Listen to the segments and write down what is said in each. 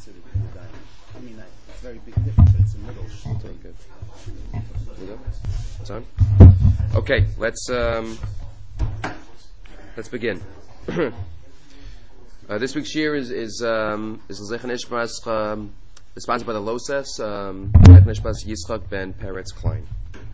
I mean, it's a very big difference, but it's a middle. Okay, good. It's on? Okay, let's begin. This week's year is L'Zeichen Ishmas, sponsored by the Losses, L'Zeichen Ishmas Yitzchak ben Peretz Klein.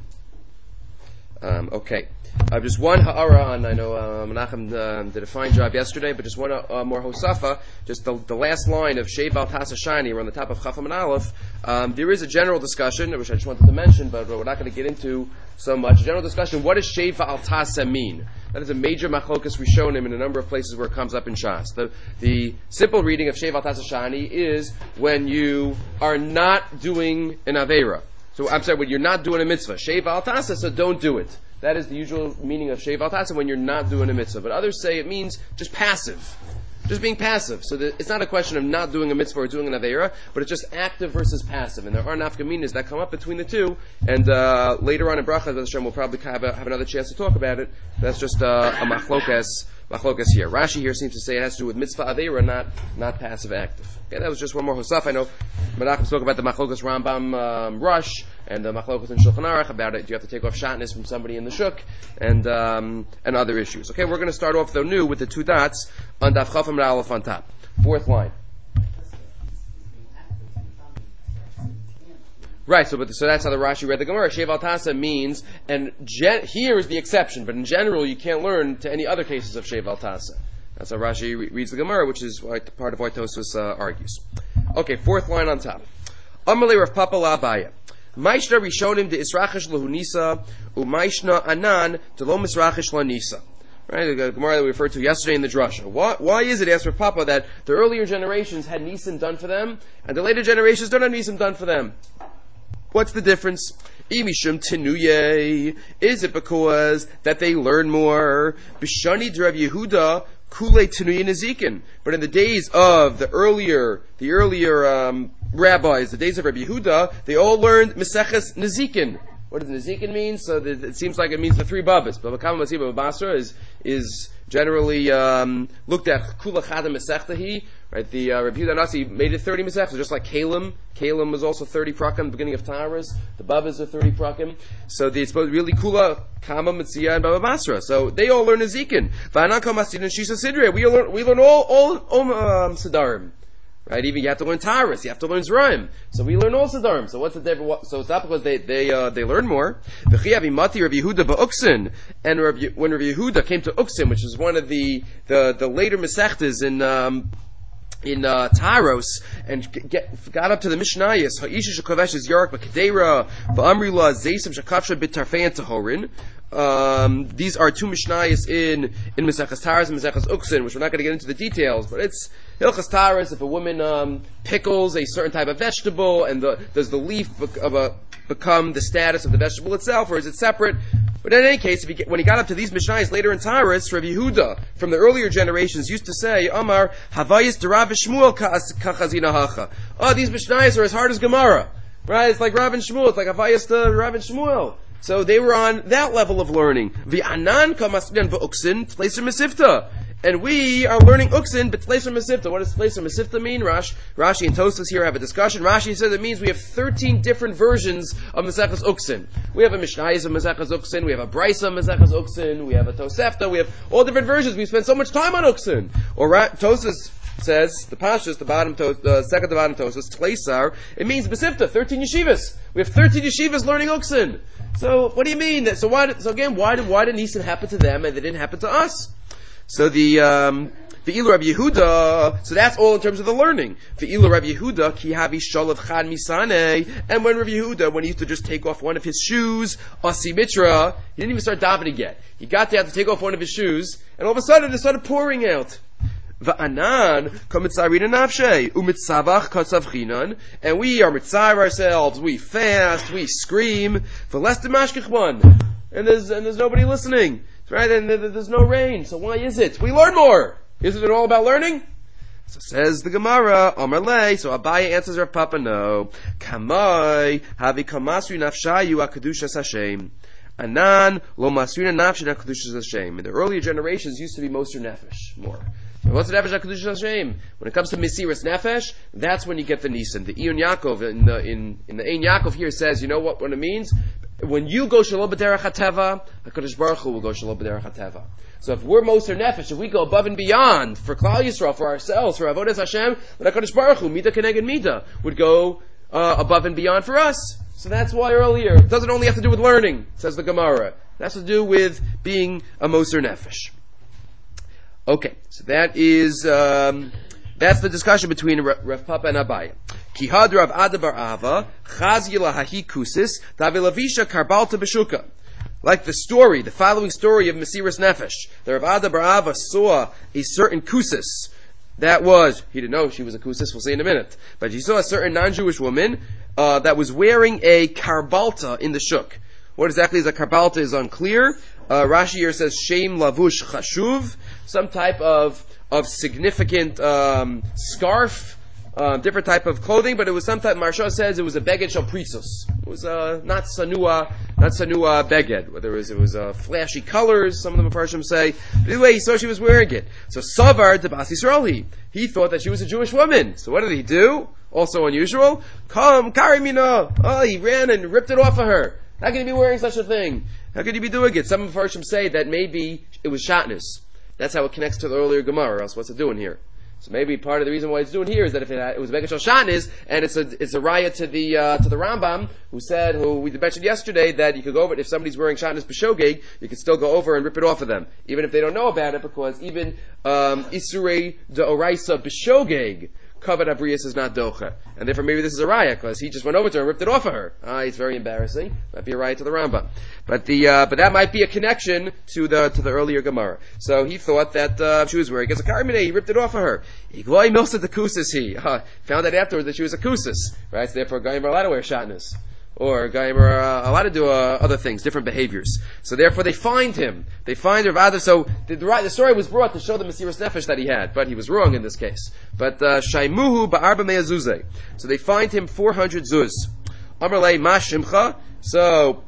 Okay. Just one ha'ara on, I know Menachem did a fine job yesterday, but just one more hosafa, just the last line of Shei Val Tasa Shani, we're on the top of Chafam and Aleph. There is a general discussion, which I just wanted to mention, but we're not going to get into so much. A general discussion, what does Shei Val Tasa mean? That is a major machlokas Rishonim in a number of places where it comes up in Shas. The simple reading of Shei Val Tasa Shani is when you are not doing an Aveira. So, I'm sorry, when you're not doing a mitzvah. Shei Val Tasa, so don't do it. That is the usual meaning of Shei Val Tasa when you're not doing a mitzvah. But others say it means just passive. Just being passive. So it's not a question of not doing a mitzvah or doing an Aveira, but it's just active versus passive. And there are nafkaminas that come up between the two. And later on in Bracha, Hashem, we'll probably have another chance to talk about it. That's just a machlokas here. Rashi here seems to say it has to do with mitzvah Aveira, not passive active. Okay, that was just one more hosaf. I know Menachem spoke about the machlokas Rambam Rush and the machlokas in Shulchan Aruch about it. Do you have to take off shatnez from somebody in the shuk and other issues? Okay, we're going to start off though new with the two dots on Daf Chafam and Aleph on top. Fourth line. Right, so that's how the Rashi read the Gemara. Shei Val Tasa means, and here is the exception, but in general you can't learn to any other cases of Shei Val Tasa. That's how Rashi reads the Gemara, which is part of what Tosfos argues. Okay, fourth line on top. Amalei Rav Papa la Abaya. Maishna Rishonim de Israchish Lahunisa, Umaishna Anan de Lo Misrachish Lanisa. Right, the Gemara that we referred to yesterday in the Drasha. Why is it, asked Rav Papa, that the earlier generations had Nisim done for them, and the later generations don't have Nisim done for them? What's the difference? Imishum tenuye. Is it because that they learn more? Bishani Rav Yehuda kule tenuye nezikin. But in the days of the earlier rabbis, the days of Rabbi Yehuda, they all learned Meseches Nezikin. What does Nezikin mean? So it seems like it means the three Babas. But Bakam Masiba Basra is generally looked at Kula Chadam Mesechtahi. Right, the Rabbi Yehuda Nasi made it 30 Mesechtas, just like Kalim. Kalim was also 30 prakim at the beginning of Taurus. The Babas are 30 prakim. So it's supposed to be really Kula, Kama, Mitzia, and Baba Basra. So they all learn Nezikin. V'anakam Masin and Shisa Sidre. We learn all Sidarim. Right, even you have to learn Taurus, you have to learn Zraim. So we learn all Sidarim. So what's the difference? So it's not because they learn more. V'chiyav Mati Rabbi Yehuda ba'Uksin, and when Rabbi Yehuda came to Uksin, which is one of the later Masechtas in Taros, and got up to the Mishnayos, Ha'isha Shekavesh is Yark B'Kedera, V'Amri La Zeisim Shekavsha B'Tarfein Tahorin. These are two Mishnayos in Mesechas Taros and Mesechas Uksin, which we're not going to get into the details, but it's Hilchas Taros. If a woman pickles a certain type of vegetable, and does the leaf become the status of the vegetable itself, or is it separate? But in any case, when he got up to these Mishnayos later in Taurus, Rabbi Yehuda from the earlier generations used to say, Amar Havayis Derav Shmuel Kachazina Hacha. Oh, these Mishnayos are as hard as Gemara, right? It's like Rav and Shmuel. It's like Havayis to Rav and Shmuel. So they were on that level of learning. V'anan kamasbian v'uksin tleiser mesifta. And we are learning uksin, but tleiser mesifta. What does tleiser mesifta mean? Rashi and Tosfos here have a discussion. Rashi says it means we have 13 different versions of Mesechas Uksin. We have a Mishnayos of Mesechas Uksin, we have a Brisa of Mesechas Uksin, we have a Tosefta, we have all different versions. We spend so much time on Uksin. Or Tosfos says, the Pashas, the second to bottom Tosfos, Tleisar, it means Besifta, 13 yeshivas. We have 13 yeshivas learning Uksin. So, what do you mean? So why did Nisim happen to them and they didn't happen to us? So the Ilu Rabbi Yehuda, so that's all in terms of the learning. The Ilu Rabbi Yehuda, ki havi sholav chad misane, and when Rabbi Yehuda, when he used to just take off one of his shoes, asi mitra, he didn't even start davening yet. He got there to take off one of his shoes, and all of a sudden it started pouring out. Va'anan kamitzarina nafshe umitzavach kasavchinan, and we are mitzar ourselves. We fast, we scream for less than mashkichman, and there's nobody listening, right? And there's no rain. So why is it? We learn more. Isn't it all about learning? So says the Gemara, Amar Lei. So Abaya answers Rav Papa, no. Kamai havi kamasri nafshayu akadushas Hashem. Anan lo masrina nafshin akadushas Hashem. In the earlier generations used to be Moser Nefesh more. What's the nefesh HaKadosh Hashem? When it comes to Mesiras Nefesh, that's when you get the Nisan. The Iyun Yaakov in the Ein Yaakov here says, you know what it means? When you go Shalom B'derech HaTeva, HaKadosh Baruch Hu will go Shalom B'derech HaTeva. So if we're Moser Nefesh, if we go above and beyond for Klal Yisrael, for ourselves, for Avodas Hashem, then HaKadosh Baruch Hu, Mida Keneged Mida, would go above and beyond for us. So that's why earlier, it doesn't only have to do with learning, says the Gemara. It has to do with being a Moser Nefesh. Okay, so that is, that's the discussion between Rav Papa and Abaye. Kihad Rav Ada bar Ava, Chaz Yilahahi Kusis, Davilavisha Karbalta Beshuka. Like the story, the following story of Mesiras Nefesh. The Rav Ada bar Ava saw a certain Kusis. That was, he didn't know she was a Kusis, we'll see in a minute. But he saw a certain non-Jewish woman, that was wearing a Karbalta in the Shuk. What exactly is a Karbalta is unclear. Rashi here says, Shem Lavush Chashuv, some type of significant scarf, different type of clothing, but it was some type, Marsha says it was a beged shel prisos. It was not sanua beged. Whether it was flashy colors, some of the Mepharshim say. But anyway, he saw she was wearing it. So Savar de Bas Yisrael, he thought that she was a Jewish woman. So what did he do? Also unusual. Come, Karimina. Oh, he ran and ripped it off of her. How can you be wearing such a thing? How could you be doing it? Some of the Mepharshim say that maybe it was shatnez. That's how it connects to the earlier Gemara, or else what's it doing here? So maybe part of the reason why it's doing here is that if it was Beged Shel Shatnez, and it's a raya to the Rambam, who we mentioned yesterday, that you could go over, if somebody's wearing Shatnez B'Shogeg, you could still go over and rip it off of them, even if they don't know about it, because even Isurei D'Oraisa B'Shogeg, Kavod Abrius is not docha. And therefore maybe this is a raya, because he just went over to her and ripped it off of her. It's very embarrassing. Might be a raya to the Rambam. But that might be a connection to the earlier Gemara. So he thought that, she was wearing a karmine, he ripped it off of her. Igloy milsa the kusis he. Found out afterwards that she was a kusis. Right? So therefore Gayim are allowed to wear shatnez. Or Gayim are allowed to do other things, different behaviors. So therefore they find him. They find Rav Ada. So the story was brought to show the Mesiras Nefesh that he had, but he was wrong in this case. But Shaimuhu ba'arba mea zuzeh. So they find him 400 zuz. Amrlei ma shimcha. So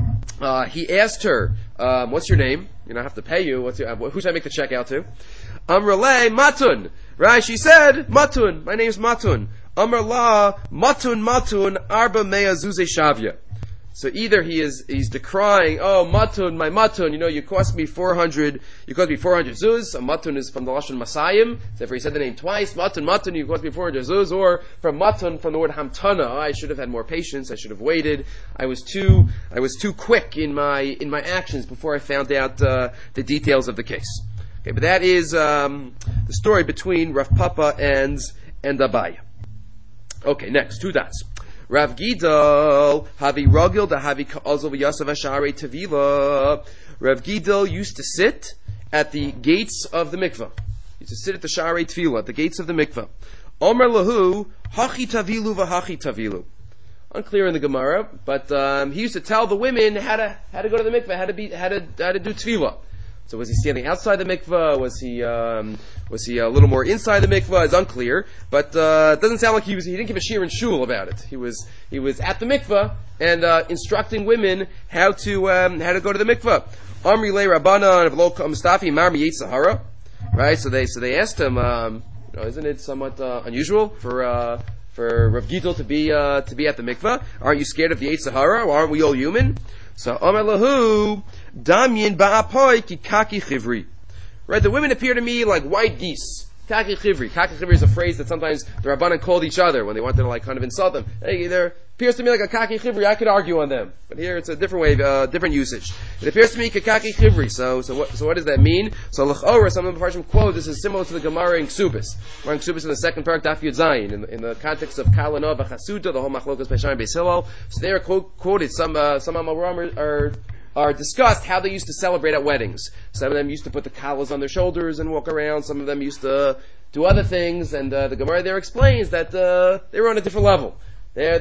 he asked her, what's your name? You know, I have to pay you. Who should I make the check out to? Amrlei matun. Right? She said, matun. My name's Matun. Amar la matun arba mea zuze shavya. So either he's decrying, oh matun, my matun, you cost me 400 zuz. A matun is from the lashon masayim. Therefore he said the name twice. Matun, you cost me 400 zuz. Or from matun, from the word hamtana. I should have had more patience. I should have waited. I was too quick in my actions before I found out the details of the case. Okay, but that is the story between Rav Papa and Abaye. Okay, next, 2 dots. Rav Gidal, Havi Ragil, da Havi Ka'azol v'yasav Ashare Tavila. Rav Gidal used to sit at the gates of the mikveh. He used to sit at the Share Tavila, at the gates of the mikveh. Omer lahu, Hachi Tavilu v'Hachi Tavilu. Unclear in the Gemara, but he used to tell the women how to go to the mikveh, how to do tefillah. So was he standing outside the mikveh? Was he a little more inside the mikveh? It's unclear. But it doesn't sound like he didn't give a shir and shul about it. He was at the mikveh and instructing women how to go to the mikveh. Amri le Rabbana of Lo Mustafi Marmi Yetz Sahara. Right? So they asked him, isn't it somewhat unusual for Rav Gidal to be at the mikveh? Aren't you scared of the Yetz Sahara? Or aren't we all human? So Amar lahu Damyin ba'apoy ki kaki chivri. Right, the women appear to me like white geese. Kaki chivri. Kaki chivri is a phrase that sometimes the Rabbanan called each other when they wanted to kind of insult them. Hey, there appears to me like a kaki chivri. I could argue on them, but here it's a different way, different usage. It appears to me kaki chivri. So what does that mean? So l'chora, some of the Mepharshim quote this is similar to the Gemara in Ksubis. Gemara in Ksubis in the second parak Daf Yud Zayin in the context of Kalana v'Chasuda, the whole machlokas Beishar and Beis Hillel. So they are quoted. Some Amoram are discussed how they used to celebrate at weddings. Some of them used to put the collars on their shoulders and walk around. Some of them used to do other things. And the Gemara there explains that they were on a different level. They're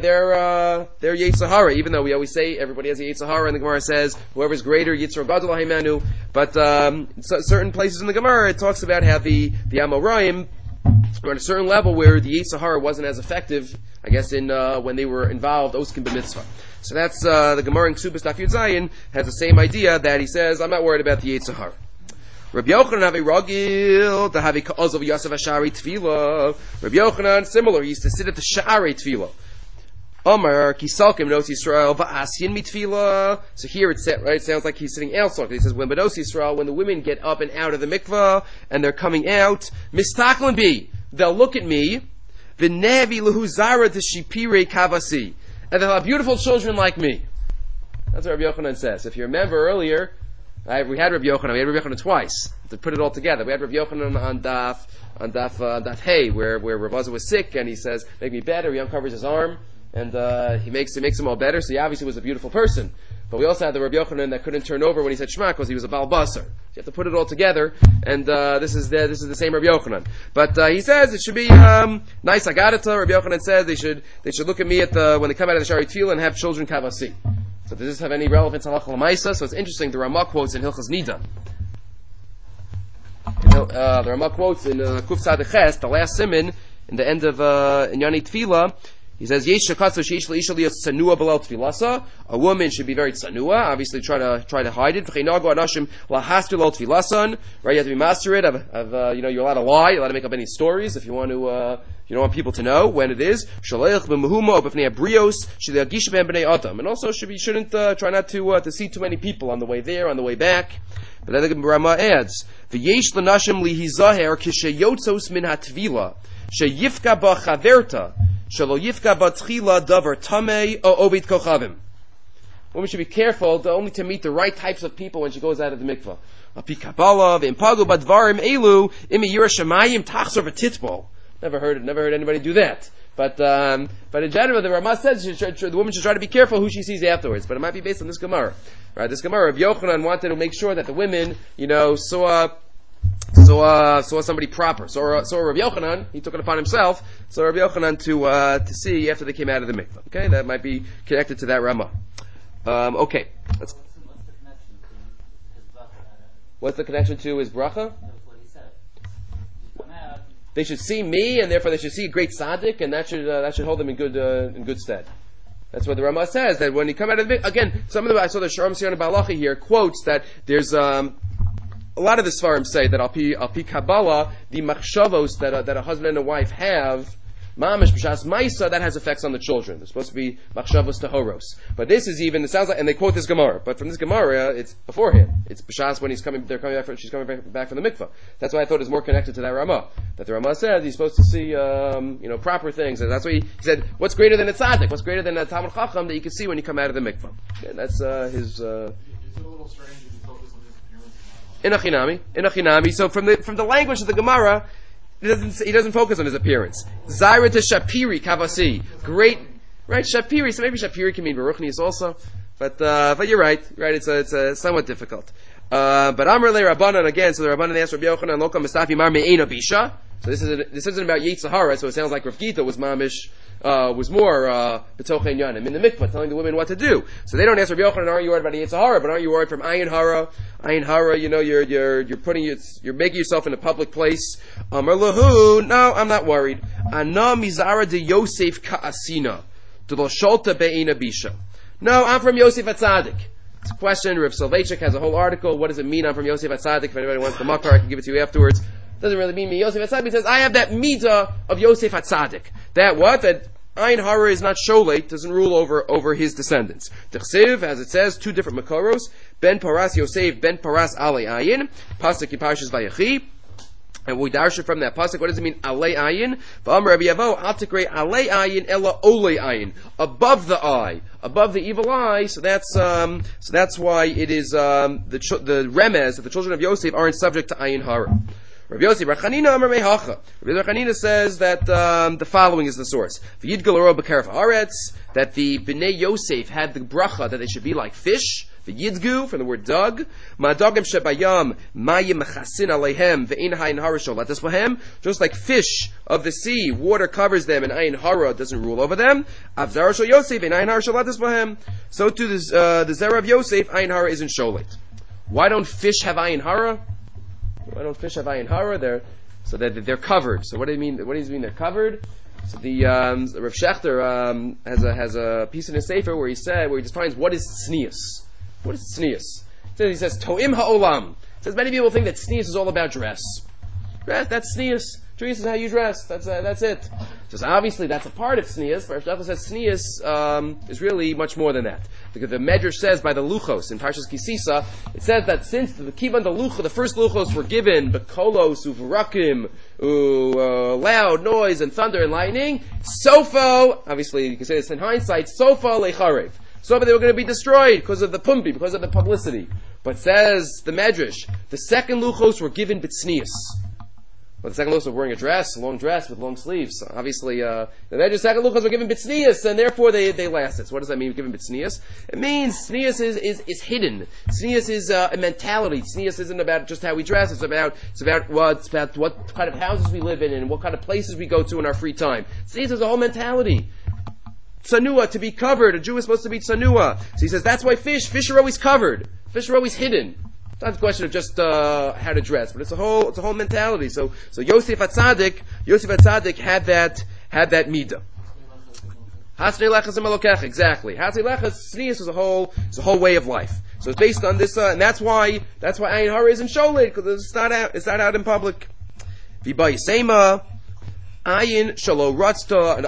Yetz Sahara, even though we always say everybody has a Yetz Sahara, and the Gemara says whoever's greater Yitzro Gadol Haimanu. But certain places in the Gemara it talks about how the Amoraim were at a certain level where the Yetz Sahara wasn't as effective, I guess, in when they were involved Oskim b'mitzvah. So that's the Gemara in Ksubas Daf Yud Zayin has the same idea that he says I'm not worried about the Yetz Sahara. Rabbi Yochanan have a ragil to have a ka'oz of Yosef Ashari tefillah. Rabbi Yochanan, similar, he used to sit at the Sha'ari tefillah. Omar kisalkim nos Yisrael va'asyin mitfila. So here it sounds like he's sitting outside. He says when benos Yisrael, when the women get up and out of the mikvah and they're coming out, mistaklan bi, they'll look at me, v'nevi lehuzara t'shipire kavasi, and they'll have beautiful children like me. That's what Rabbi Yochanan says. If you remember earlier, we had Rabbi Yochanan twice to put it all together. We had Rabbi Yochanan on Daf Hey, where Rav Azar was sick, and he says, "Make me better." He uncovers his arm. And he makes him all better. So he obviously was a beautiful person. But we also had the Rabbi Yochanan that couldn't turn over when he said Shema because he was a Baal Basar. So you have to put it all together. And this is the same Rabbi Yochanan. But he says it should be nice. I got it. Rabbi Yochanan says they should look at me when they come out of the Shari Tefillah and have children kavasi. So does this have any relevance halacha l'maisa? So it's interesting. The Ramah quotes in Hilchas Nida. The Ramah quotes in Kuf Tzaddik Ches, the last siman in the end of in Yani Tefillah. He says, a woman should be very tsanua, obviously try to hide it. Right, you have to be master it. You're allowed to lie, you're allowed to make up any stories if you want to, you don't want people to know when it is. And also shouldn't try not to see too many people on the way there, on the way back. But then the Rama adds, Sheyifka ba chaverta, shelo yifka ba tchila davar tamei o ovid kochavim. Woman should be careful only to meet the right types of people when she goes out of the mikvah. Api kabbalah v'impagu badvarim elu imi yira shemayim tachzor v'titbol. Never heard anybody do that. But in general, the Ramah says the woman should try to be careful who she sees afterwards. But it might be based on this Gemara, right? This Gemara of Yochanan wanted to make sure that the women, saw somebody proper. So Rabbi Yochanan, he took it upon himself, so Rabbi Yochanan to see after they came out of the mikvah. Okay, that might be connected to that Ramah. Okay. What's the connection to his bracha? They should see me, and therefore they should see a great tzaddik, and that should hold them in good stead. That's what the Ramah says, that when you come out of the mikvah, again, I saw the Sharm Siyana Balachi here quotes that there's a lot of the Svarim say that al pi Kabbalah, the machshavos that a husband and a wife have, mamish b'shas ma'isa, that has effects on the children. They're supposed to be machshavos tahoros. But this is even, it sounds like, and they quote this Gemara, but from this Gemara, it's beforehand. It's b'shas when she's coming back from the mikvah. That's why I thought it was more connected to that Ramah. That the Ramah says he's supposed to see, proper things. And that's why he said, what's greater than a tzaddik? What's greater than a Talmud Chacham that you can see when you come out of the mikvah? And that's his. Is it a little strange if you focus on his appearance? In Achinami. So from the language of the Gemara, he doesn't focus on his appearance. Zaira to Shapiri Kavasi. Great, right? Shapiri. So maybe Shapiri can mean Baruchnius also. But you're right. Right? It's somewhat difficult. But Amr Le Rabbanan again. So the Rabbanan asked Rabbi Yochanan, Loka Mustafi Mar Me'ena Bisha. So this isn't about Yitzhahara. So it sounds like Rav Gita was mamish. Was more b'tochen yanim in the mikvah, telling the women what to do. So they don't ask Rabbi Yochanan, aren't you worried about Yetzer Hara? But aren't you worried from Ayin Hara? Ayin Hara, you're making yourself in a public place. Amar lahu, no, I'm not worried. Ana mizara de Yosef ka'asina, de lo sholta be'ina bisha. No, I'm from Yosef HaTzadik. It's a question. Rav Soloveitchik has a whole article. What does it mean I'm from Yosef HaTzadik? If anybody wants the makar, I can give it to you afterwards. Doesn't really mean me Yosef HaTzadik. He says, I have that midah of Yosef HaTzadik. That Ayin Hara is not Sholeit, doesn't rule over his descendants. T'chsiv, as it says, two different Makoros, Ben Paras Yosef, Ben Paras Alei Ayin, Pasuk in Parshas Vayechi, and we darsha from that pasuk. What does it mean? Alei Ayin. V'amar Rabbi Yavo, Al Tikrei Alei Ayin Ela Olei Ayin, above the eye, above the evil eye. So that's why it is the remez that the children of Yosef aren't subject to Ayin Hara. Rabbi Yossi, Rabbi Chanina Amar Mehacha. Rabbi Chanina says that the following is the source: V'yidgal oro b'keref haaretz, that the Bnei Yosef had the bracha that they should be like fish. V'yidgu from the word dug. Ma'adagim shebayam mayim mechasin aleihem ve'in hayin hara sholatas b'hem. Just like fish of the sea, water covers them and ayin hara doesn't rule over them. Avzara shel Yosef ve'in hayin hara sholatas b'hem. So to the zera of Yosef, ayin hara isn't sholet. Why don't fish have ayin hara? Why don't fish have ayin hara? They're covered. So what do you mean? What does it mean they're covered? So the Rav Shechter has a piece in his sefer where he defines what is tznius. What is tznius? He says to'im ha'olam. Says many people think that tznius is all about dress. That's tznius. Tznius is how you dress. That's it. Says obviously that's a part of tznius, but Aristotle says tznius is really much more than that. Because the Medrash says by the luchos in Parshas Kisisa, it says that since the kivan the luchos, the first luchos were given bekolos uvarakim, loud noise and thunder and lightning, sofo, obviously you can say this in hindsight, sofo lecharev. So they were going to be destroyed because of the pumpi, because of the publicity. But says the Medrash, the second luchos were given b'tznius. Well, the second luchos were wearing a long dress with long sleeves. So obviously, the Medrash second luchos were given b'tznius, and therefore they lasted. So what does that mean, given b'tznius? It means tznius is hidden. Tznius is a mentality. Tznius isn't about just how we dress. It's about what kind of houses we live in and what kind of places we go to in our free time. Tznius is a whole mentality. Tsanua, to be covered. A Jew is supposed to be tsanua. So he says that's why fish are always covered. Fish are always hidden. It's not a question of just how to dress, but it's a whole mentality. So Yosef HaTzadik had that midah. Hasnei lechas emelokecha, exactly. Hasnei lechas tznius is a whole way of life. So it's based on this, and that's why Ayin Hara isn't sholet, because it's not out in public. V'ba Yisema Ayin Shalo Ratzta,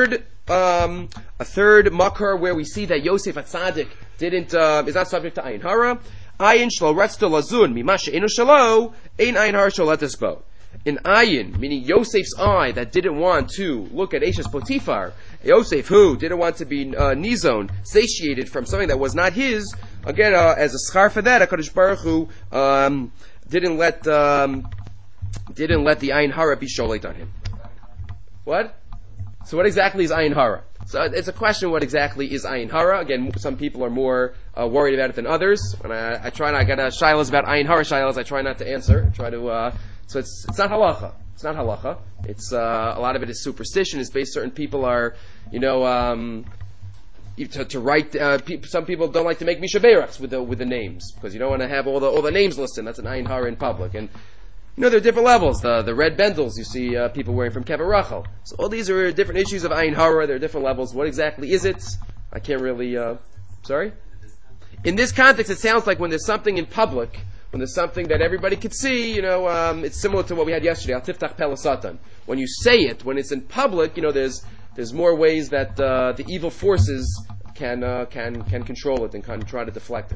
a third makar where we see that Yosef HaTzadik is not subject to Ayin Hara. Ayin Shlo Ratzta Lazun Mimasha Eno Shalo Ein Ayin Hara Sholetes Bo. In Ayin, meaning Yosef's eye that didn't want to look at Eshes Potifar, Yosef who didn't want to be nizon, satiated from something that was not his, again as a schar for that, HaKadosh Baruch Hu didn't let the Ayin Hara be sholet on him. What? So what exactly is Ayin Hara? So it's a question, what exactly is Ayin Hara? Again, some people are more worried about it than others. And I try not, I got shilas about Ayin Hara shilas, I try not to answer. So it's not halacha. It's not halacha. It's, a lot of it is superstition. It's based, certain people are, to write, some people don't like to make mishaberachs with the names, because you don't want to have all the names listed. That's an Ayin Hara in public. And, there are different levels. The red bendels you see people wearing from Kever Rachel. So all these are different issues of Ayin Hara. There are different levels. What exactly is it? I can't really, sorry? In this context, it sounds like when there's something in public, when there's something that everybody could see, it's similar to what we had yesterday, Al Tiftach Pele Satan. When you say it, when it's in public, there's more ways that the evil forces can control it and can try to deflect it.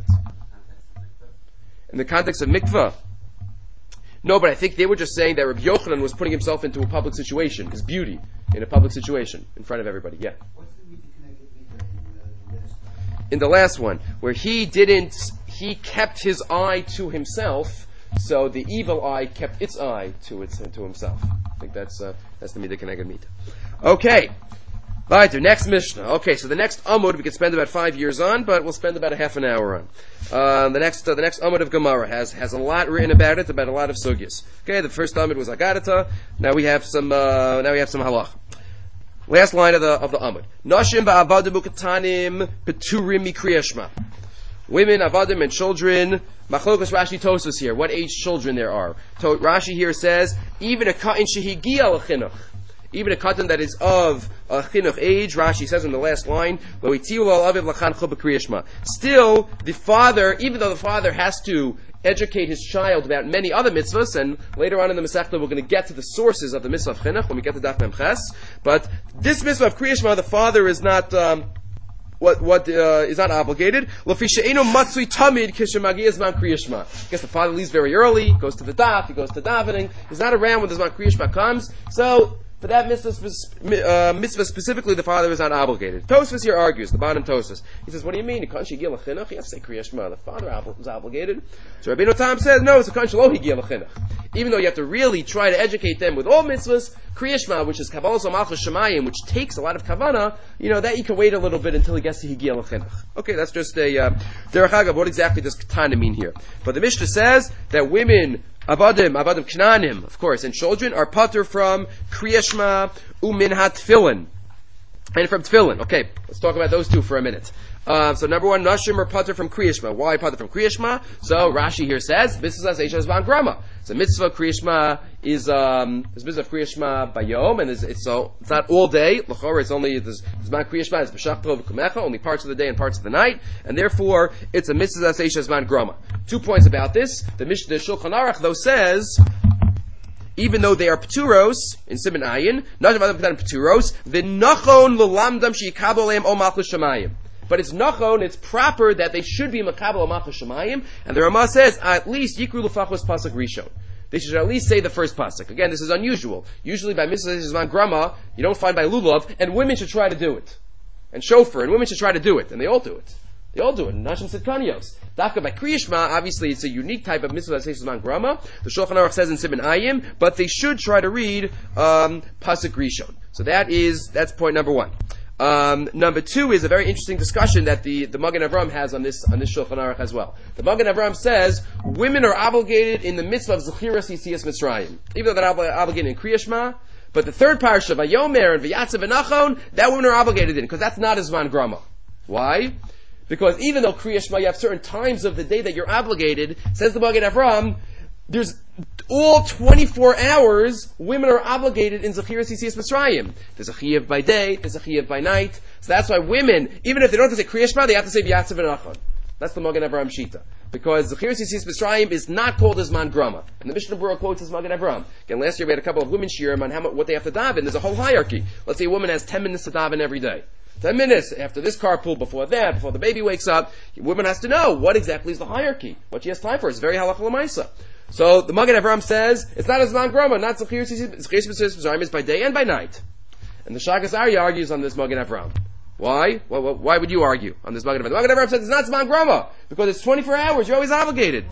In the context of mikvah, no, but I think they were just saying that Rabbi Yochanan was putting himself into a public situation, his beauty, in a public situation, in front of everybody. Yeah. What's the meter connected meter in the last one? In the last one, where he kept his eye to himself, so the evil eye kept its eye to himself. I think that's the meter connected meter. Okay. Weiter, next Mishnah. Okay, so the next Amud we could spend about 5 years on, but we'll spend about a half an hour on. The next Amud of Gemara has a lot written about it, about a lot of sugyas. Okay, the first Amud was Agadata. Now we have some halach. Last line of the Amud. Nashim ba'avadim ukatanim peturim mikriyashma. Women, avadim, and children. Machlokas Rashi Tosfos here. What age children there are? Rashi here says even a katan shehigia l'chinuch. Even a katan that is of a chinuch age, Rashi says in the last line, still, the father, even though the father has to educate his child about many other mitzvahs, and later on in the Masechta we're going to get to the sources of the mitzvah of chinuch when we get to Daf Mem Ches, but this mitzvah of Kriya Shema, the father is not is not obligated. I guess the father leaves very early, goes to the daf, he goes to davening, he's not around when the Zman Kriya Shema comes, so for that mitzvah specifically, the father is not obligated. Tosfos here argues, the bottom Tosfos. He says, what do you mean? You have to say Kriya Shema. The father is obligated. So Rabbeinu Tam says, no, it's a kan shelo higia l'chinuch. Even though you have to really try to educate them with all mitzvahs, Kriya Shema, which is Kabbalah Malchus Shemayim, which takes a lot of kavanah, that you can wait a little bit until he gets to higia l'chinuch. Okay, that's just a derech hagav. What exactly does katana mean here? But the Mishnah says that women, Avadim Knanim, of course, and children are pater from Kriya Shema uminhat tefillin. And from tefillin. Okay, let's talk about those two for a minute. So number one, Nashim are pater from Kriya Shema. Why pater from Kriya Shema? So Rashi here says, this is as Eishes Van Grama. So mitzvah Kriya Shema is mitzvah of Kriya Shema bayom, and it's not all day. L'chora, it's only there's Zman Kriya Shema, it's b'shachto v'kumecha, only parts of the day and parts of the night, and therefore it's a mitzvah zasei shezman groma. 2 points about this. The Shulchan Aruch though says, even though they are pturos in Siman Ayin, nashim adam katan pturos, v'nachon l'lamdam she'yikabel aleim o malchus shamayim. But it's nachon, it's proper that they should be makabel o malchus shamayim, and the Ramah says at least yikru l'fachos pasuk rishon. They should at least say the first pasuk. Again, this is unusual. Usually by mitzvah zman grama, you don't find by lulav, and women should try to do it, and shofar, and women should try to do it, and they all do it. They all do it. Nashim Sitkanios. Dafka by Kriya Shema, obviously it's a unique type of mitzvah that says Zman Grama. The Shulchan Aruch says in Siman Ayim, but they should try to read Pasuk Rishon. So that's point number 1. Number 2 is a very interesting discussion that the Magen Avraham has on this Shulchan Aruch as well. The Magen Avraham says women are obligated in the mitzvah of Zechiras Yitzias Mitzrayim, even though they're obligated in Kriya Shema. But the third parsha, Vayomer and V'yatzav and Nachon, that women are obligated in because that's not a Zman Grama. Why? Because even though Kriya Shema, you have certain times of the day that you're obligated, says the Magen Avraham, there's all 24 hours, women are obligated in Zechiras Yitzias Mitzrayim. There's a chiyuv by day, there's a chiyuv by night. So that's why women, even if they don't have to say Kriya Shema, they have to say V'yatzav and Nachon. That's the Magen Avraham Shita. Because Zechiras Yitzias Mitzrayim is not called as Man Grama. And the Mishnah Berurah quotes as Magen Avraham. Again, last year we had a couple of women shiurim on what they have to daven. There's a whole hierarchy. Let's say a woman has 10 minutes to daven every day. 10 minutes after this carpool, before the baby wakes up, a woman has to know what exactly is the hierarchy, what she has time for. It's very halacha l'maisa. So the Magen Avraham says it's not as Zman Grama, not Zechiras Yitzias Mitzrayim, it's by day and by night. And the Shagas Aryeh argues on this Magen Avraham. Why? Why would you argue on this Magen Avraham? The Magen Avraham says it's not Zman Grama because it's 24 hours. You're always obligated.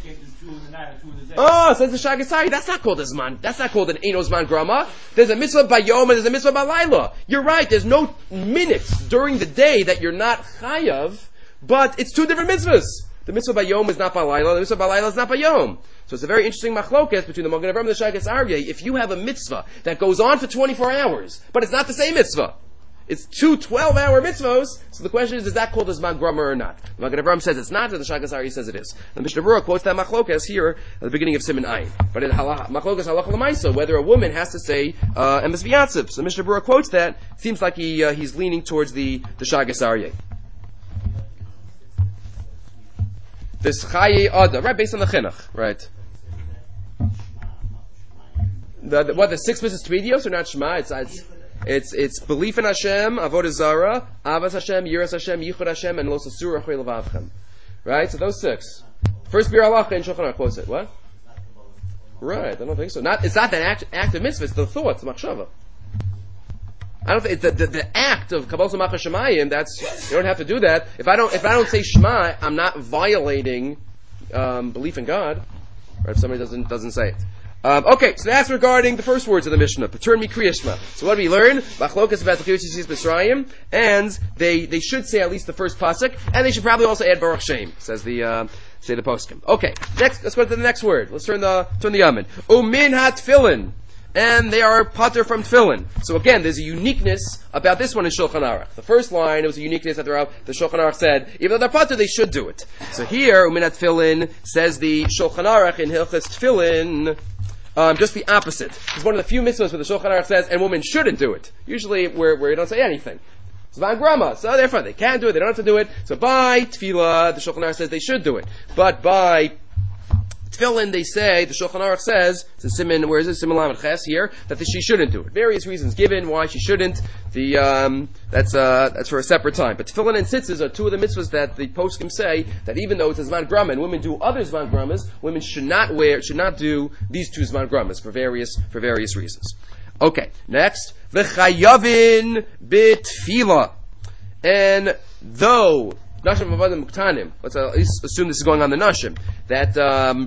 Oh, says the Shagas Aryeh, that's not called a Zman. That's not called an Eino Zman Grama. There's a mitzvah by Yom and there's a mitzvah by Laila. You're right. There's no minutes during the day that you're not chayav, but it's 2 different mitzvahs. The mitzvah by Yom is not by Laila. The mitzvah by Laila is not by Yom. So it's a very interesting machlokas between the Magen Avraham and the Shagas Aryeh. If you have a mitzvah that goes on for 24 hours, but it's not the same mitzvah, it's 2 12-hour mitzvos, so the question is that called as Zman Grama or not? The Magen Avraham says it's not, and the Shagas Aryeh says it is. The Mishnah Berurah quotes that machlokas here at the beginning of Siman Ayin. But in machlokas halacha l'maisa, whether a woman has to say emes v'yatzav. So Mishnah Berurah quotes that. Seems like he's leaning towards the Shagas Aryeh. This Chaye Ada, right, based on the Chinuch, right? The 6 mitzvahs Tmidios are not Shema, it's belief in Hashem, avodah zara, avas Hashem, yiras Hashem, yichud Hashem, and los asur achrei levavchem. Right? So those 6. First Bir Halacha in Shulchan Aruch quotes it. What? Right? I don't think so. It's not that act of mitzvah. It's the thought. It's machshava. I don't think it's the act of kabbalas u'machas shemayim. That's you don't have to do that. If I don't say Shema, I'm not violating belief in God. Right? If somebody doesn't say it. Okay, so that's regarding the first words of the Mishnah. Patur mi Kriya Shema. So what do we learn? Machlokas about the Zechiras Yitzias Mitzrayim, and they should say at least the first pasuk, and they should probably also add Baruch Shem, says the poskim. Okay, next, let's go to the next word. Let's turn the yamin. Umin ha-tfilin. And they are pater from tefillin. So again, there's a uniqueness about this one in Shulchan Aruch. The first line, it was a uniqueness that the Shulchan Aruch said, even though they're pater, they should do it. So here, umin ha-tfilin, says the Shulchan Aruch in Hilchas Tefillin, just the opposite. It's one of the few mitzvahs where the Shulchan Aruch says, and women shouldn't do it. Usually where you don't say anything. It's Zman Grama, so therefore they can do it, they don't have to do it. So by Tefillah, the Shulchan Aruch says they should do it. But by Tefillin, they say, the Shulchan Aruch says, it's in Siman, where is it? Siman Lamed Ches here, that she shouldn't do it. Various reasons given why she shouldn't. That's for a separate time. But Tefillin and Tzitzis are 2 of the mitzvahs that the poskim say that even though it's a Zman Grama and women do other Zman Gramas, women should not do these 2 Zman Gramas for various reasons. Okay, next, v'chayavin b'tefillah. And though Nashim Avadim Muktanim, let's at least assume this is going on the Nashim, that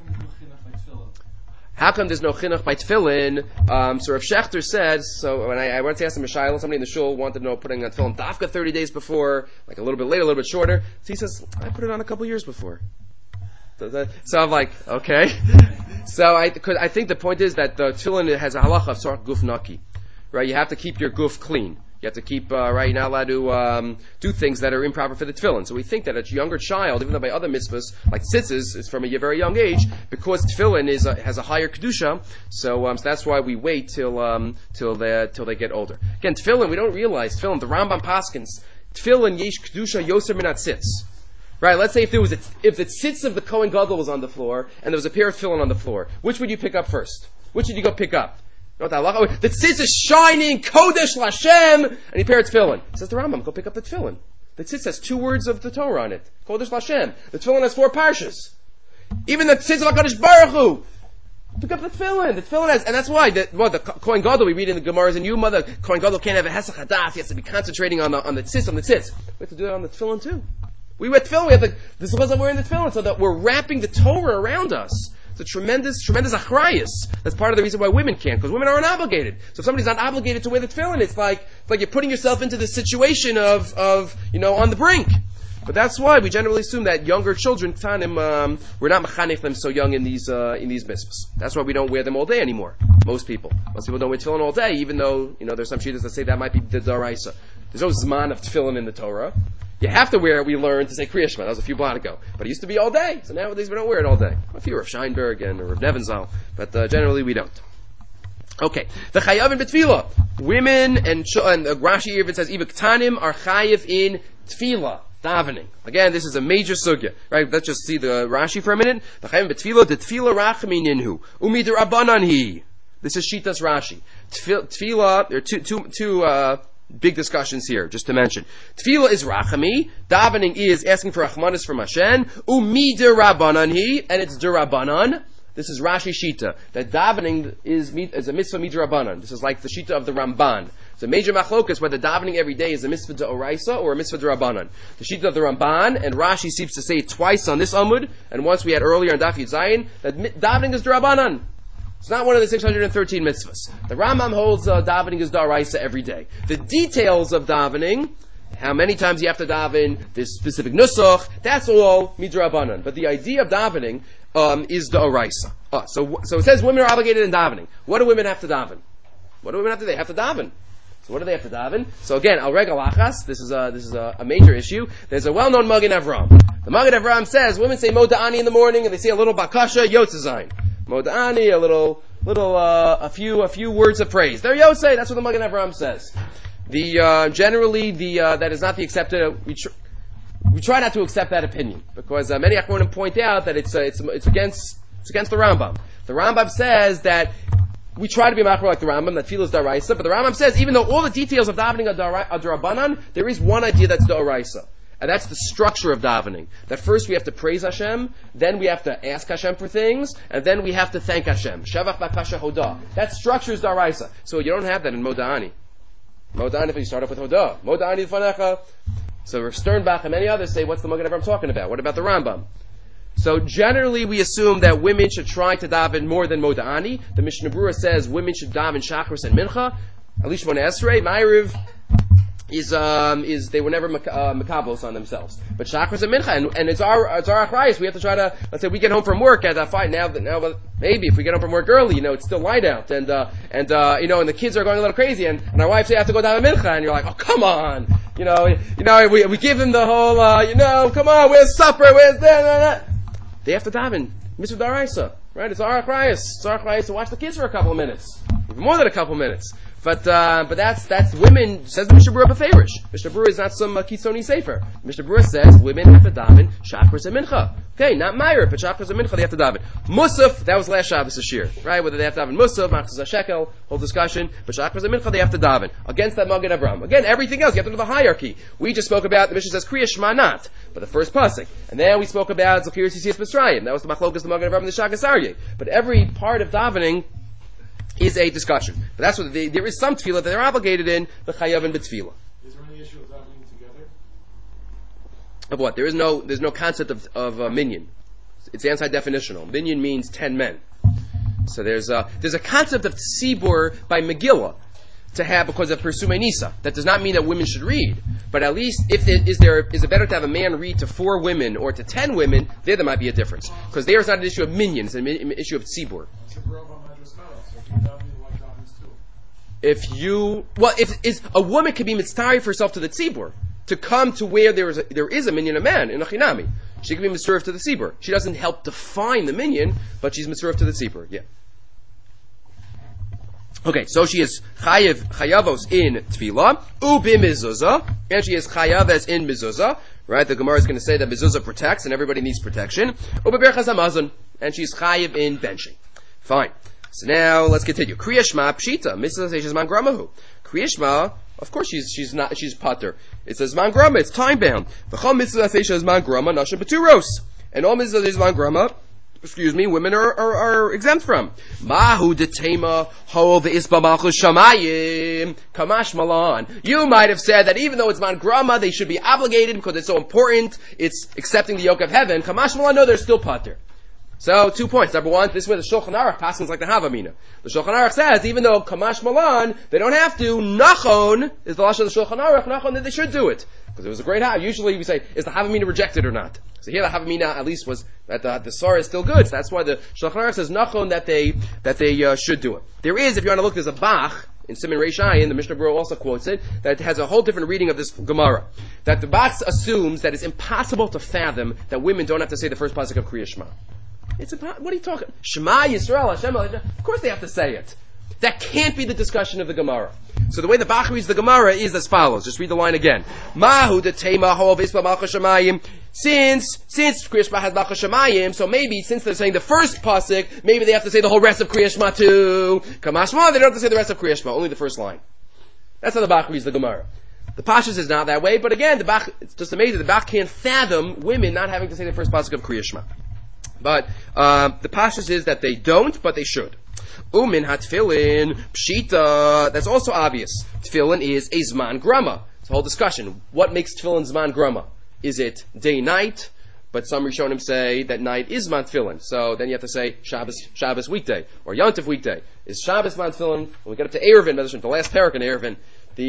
how come there's no chinuch by tefillin? So Rav Shechter said, so when I went to ask him a shayla, somebody in the shul wanted to know putting on tefillin dafka 30 days before, like a little bit later, a little bit shorter. So he says, I put it on a couple years before. So I'm like, okay. So I think the point is that the tefillin has a halacha of sarach guf naki, right? You have to keep your guf clean. You have to keep, right, you're not allowed to do things that are improper for the tefillin. So we think that a younger child, even though by other mitzvahs, like tzitzis, is from a very young age, because tefillin has a higher kedusha, so that's why we wait till they get older. Again, tefillin, we don't realize tefillin, the Rambam paskins, tefillin yesh kedusha yoser min hatzitz. Right, let's say if the tzitz of the Kohen Gadol was on the floor, and there was a pair of tefillin on the floor, which would you pick up first? Which would you go pick up? You know what the tzitz is shining, Kodesh Lashem, and you pair of tefillin. Says the Rambam, go pick up the tefillin. The tzitz has 2 words of the Torah on it, Kodesh Lashem. The tefillin has 4 parshas. Even the tzitz of HaKadosh Baruch Hu, pick up the tefillin. The tefillin has, and that's why the Kohen Gadol we read in the Gemaras and Yuma, the Kohen Gadol can't have a hesach hadas. He has to be concentrating on the tzitz. We have to do that on the tefillin too. We wear tefillin. We have this is what we're in the tefillin, so that we're wrapping the Torah around us. It's a tremendous achrayus. That's part of the reason why women can't, because women aren't obligated. So if somebody's not obligated to wear the tefillin, it's like you're putting yourself into the situation of on the brink. But that's why we generally assume that younger children, we're not mechanech them so young in these mitzvahs. That's why we don't wear them all day anymore. Most people don't wear tefillin all day, even though there's some shittas that say that might be the daraisa. There's no zman of tefillin in the Torah. You have to wear it, we learned, to say Kriya Shema. That was a few blot ago. But it used to be all day. So nowadays we don't wear it all day. A few of Scheinberg and Rav Nevenzahl. But generally we don't. Okay. The Chayavim B'Tfilah. Women and Rashi even says, Iva Ktanim are Chayiv in Tfilah. Davening. Again, this is a major sugya. Right? Let's just see the Rashi for a minute. The Chayavim B'Tfilah, the Tfilah Rachmininhu. Umid Rabbananhi. This is Shitas Rashi. Tfilah, there are two big discussions here, just to mention. Tefillah is rachami, davening is asking for rachmanis from Hashem, umider rabbanan and it's derabanan. This is Rashi Shita, that davening is a mitzvah mider rabbanan. This is like the Shita of the Ramban. It's a major machlokas whether davening every day is a mitzvah d'oraisa or a mitzvah d'Rabbanan. The Shita of the Ramban, and Rashi seems to say it twice on this Amud, and once we had earlier in Daf Yud Zayin, that davening is d'Rabbanan. It's not one of the 613 mitzvahs. The Rambam holds davening is daraisa every day. The details of davening, how many times you have to daven, this specific nusach, that's all midrabanan. But the idea of davening is daraisa. So it says women are obligated in davening. What do women have to daven? What do women have to do? They have to daven. So what do they have to daven? So again, al regal achas, this is a major issue. There's a well-known Magen Avram. The Magen Avram says women say moda'ani in the morning and they say a little bakasha yotzazayin. Moda'ani, a few words of praise. There Yosei, that's what the Magen Avram says. Generally, that is not the accepted, we try not to accept that opinion, because many Achronim point out that it's against the Rambam. The Rambam says that we try to be machmir like the Rambam, that tefillah is daraisa, but the Rambam says even though all the details of davening are darabanan, there is one idea that's daraisa. And that's the structure of davening. That first we have to praise Hashem, then we have to ask Hashem for things, and then we have to thank Hashem. Shavach bakasha hodah. That structure is daraisa. So you don't have that in Moda'ani. Moda'ani, if you start off with hodah. Moda'ani fanecha. So Sternbach and many others say, what's the Magen Avram talking about? What about the Rambam? So generally we assume that women should try to daven more than Moda'ani. The Mishnah Berurah says women should daven Shachris and Mincha. Alish Shmona Esrei, Ma'ariv, is they were never makabos on themselves, but chakras and mincha, and it's our achrayus. We have to try to, let's say we get home from work at 5 now maybe if we get home from work early, it's still light out, and the kids are going a little crazy, and our wife say I have to go down to mincha, and you're like, oh come on, we give them the whole come on, where's supper, where's that? They have to daven mitzvah daraisa, right? It's our achrayus. It's our achrayus to watch the kids for a couple of minutes, even more than a couple of minutes. But that's women, says the Mishnah Berurah Beferish. Mishnah Berurah is not some Kitzoni Sefer. Mishnah Berurah says women have to daven Shachris and Mincha. Okay, not Meir, but Shachris and Mincha they have to daven. Musaf, that was last Shabbos Ashir, right? Whether they have to daven Musaf, Machzah Shekel, whole discussion, but Shachris and Mincha they have to daven. Against that Magen Avram. Again, everything else, you have to do the hierarchy. We just spoke about, the Mishnah says Kriya Shema not, but the first pasuk. And then we spoke about Zachiris Yisiyas Mitzrayim. That was the Machlokas, the Magen Avram, and the Shagas Aryeh. But every part of davening is a discussion. But that's what there is some tefillah that they're obligated in, the chayav and b'tefillah. Is there any issue of davening together? Of what? There's no concept of minyan. It's anti-definitional. Minyan means 10 men. So there's a concept of tzibur by Megillah to have because of Persumei Nisa. That does not mean that women should read, but at least is it better to have a man read to 4 women or to 10 women? There might be a difference because there is not an issue of minyan; it's an issue of tzibur. if a woman can be mitzvah for herself to the tzibur, to come to where there is a minyan, a man in a chinami. She can be mitzvah to the tzibur. She doesn't help define the minyan, but she's mitzvah to the tzibur. Yeah. Okay, so she is chayavos in tefillah, mizuzah, and she is chayaves in mizuzah. Right, the Gemara is going to say that mizuzah protects, and everybody needs protection. Ubeberchas hamazon, and she's chayav in benching. Fine. So now let's continue. Kriya Shema pshita, mizuzah seishes man gramahu. Kriya Shema, of course she's pater. It says man grama, it's time bound. V'chol mizuzah seishes man grama nasha beturos, and all mizuzah seishes man grama, women are exempt from. Mahu detema ho v'isba malchus shamayim kamash malan. You might have said that even though it's man grama, they should be obligated because it's so important. It's accepting the yoke of heaven. Kamash malan, no, they're still pater. So 2 points. Number one, this is where the Shulchan Aruch passes like the Havamina. The Shulchan Aruch says even though kamash malan, they don't have to. Nachon is the lashon of the Shulchan Aruch. Nachon that they should do it because it was a great Hav. Usually we say, is the Havamina rejected or not? So here the Havamina at least was that the Sarah is still good. So that's why the Shulchan Aruch says Nachon that they should do it. There is, if you want to look, there's a Bach in Siman Reish Ayin, the Mishnah Berurah also quotes it, that has a whole different reading of this Gemara. That the Bach assumes that it's impossible to fathom that women don't have to say the first pasuk of Kriya Shema. What are you talking? Shema Yisrael Hashem. Of course they have to say it. That can't be the discussion of the Gemara. So the way the Bach reads the Gemara is as follows. Just read the line again. Mahu detema ho v'isba malchus shamayim. Since Kriya Shema has malchus shamayim, so maybe since they're saying the first pasuk, maybe they have to say the whole rest of Kriya Shema too. Kamash ma, they don't have to say the rest of Kriya Shema, only the first line. That's how the Bach reads the Gemara. The Pashas is not that way, but again, the Bach, it's just amazing. The Bach can't fathom women not having to say the first pasuk of Kriya Shema. But the Pashas is that they don't, but they should. Umin hatfilin pshita. That's also obvious. Tefillin is a zman grama. It's a whole discussion. What makes tefillin zman grama? Is it day night? But some Rishonim say that night is zman tefillin. So then you have to say Shabbos weekday or Yontif weekday. Is Shabbos zman tefillin? When we get up to Erevin, the last parak in Erevin,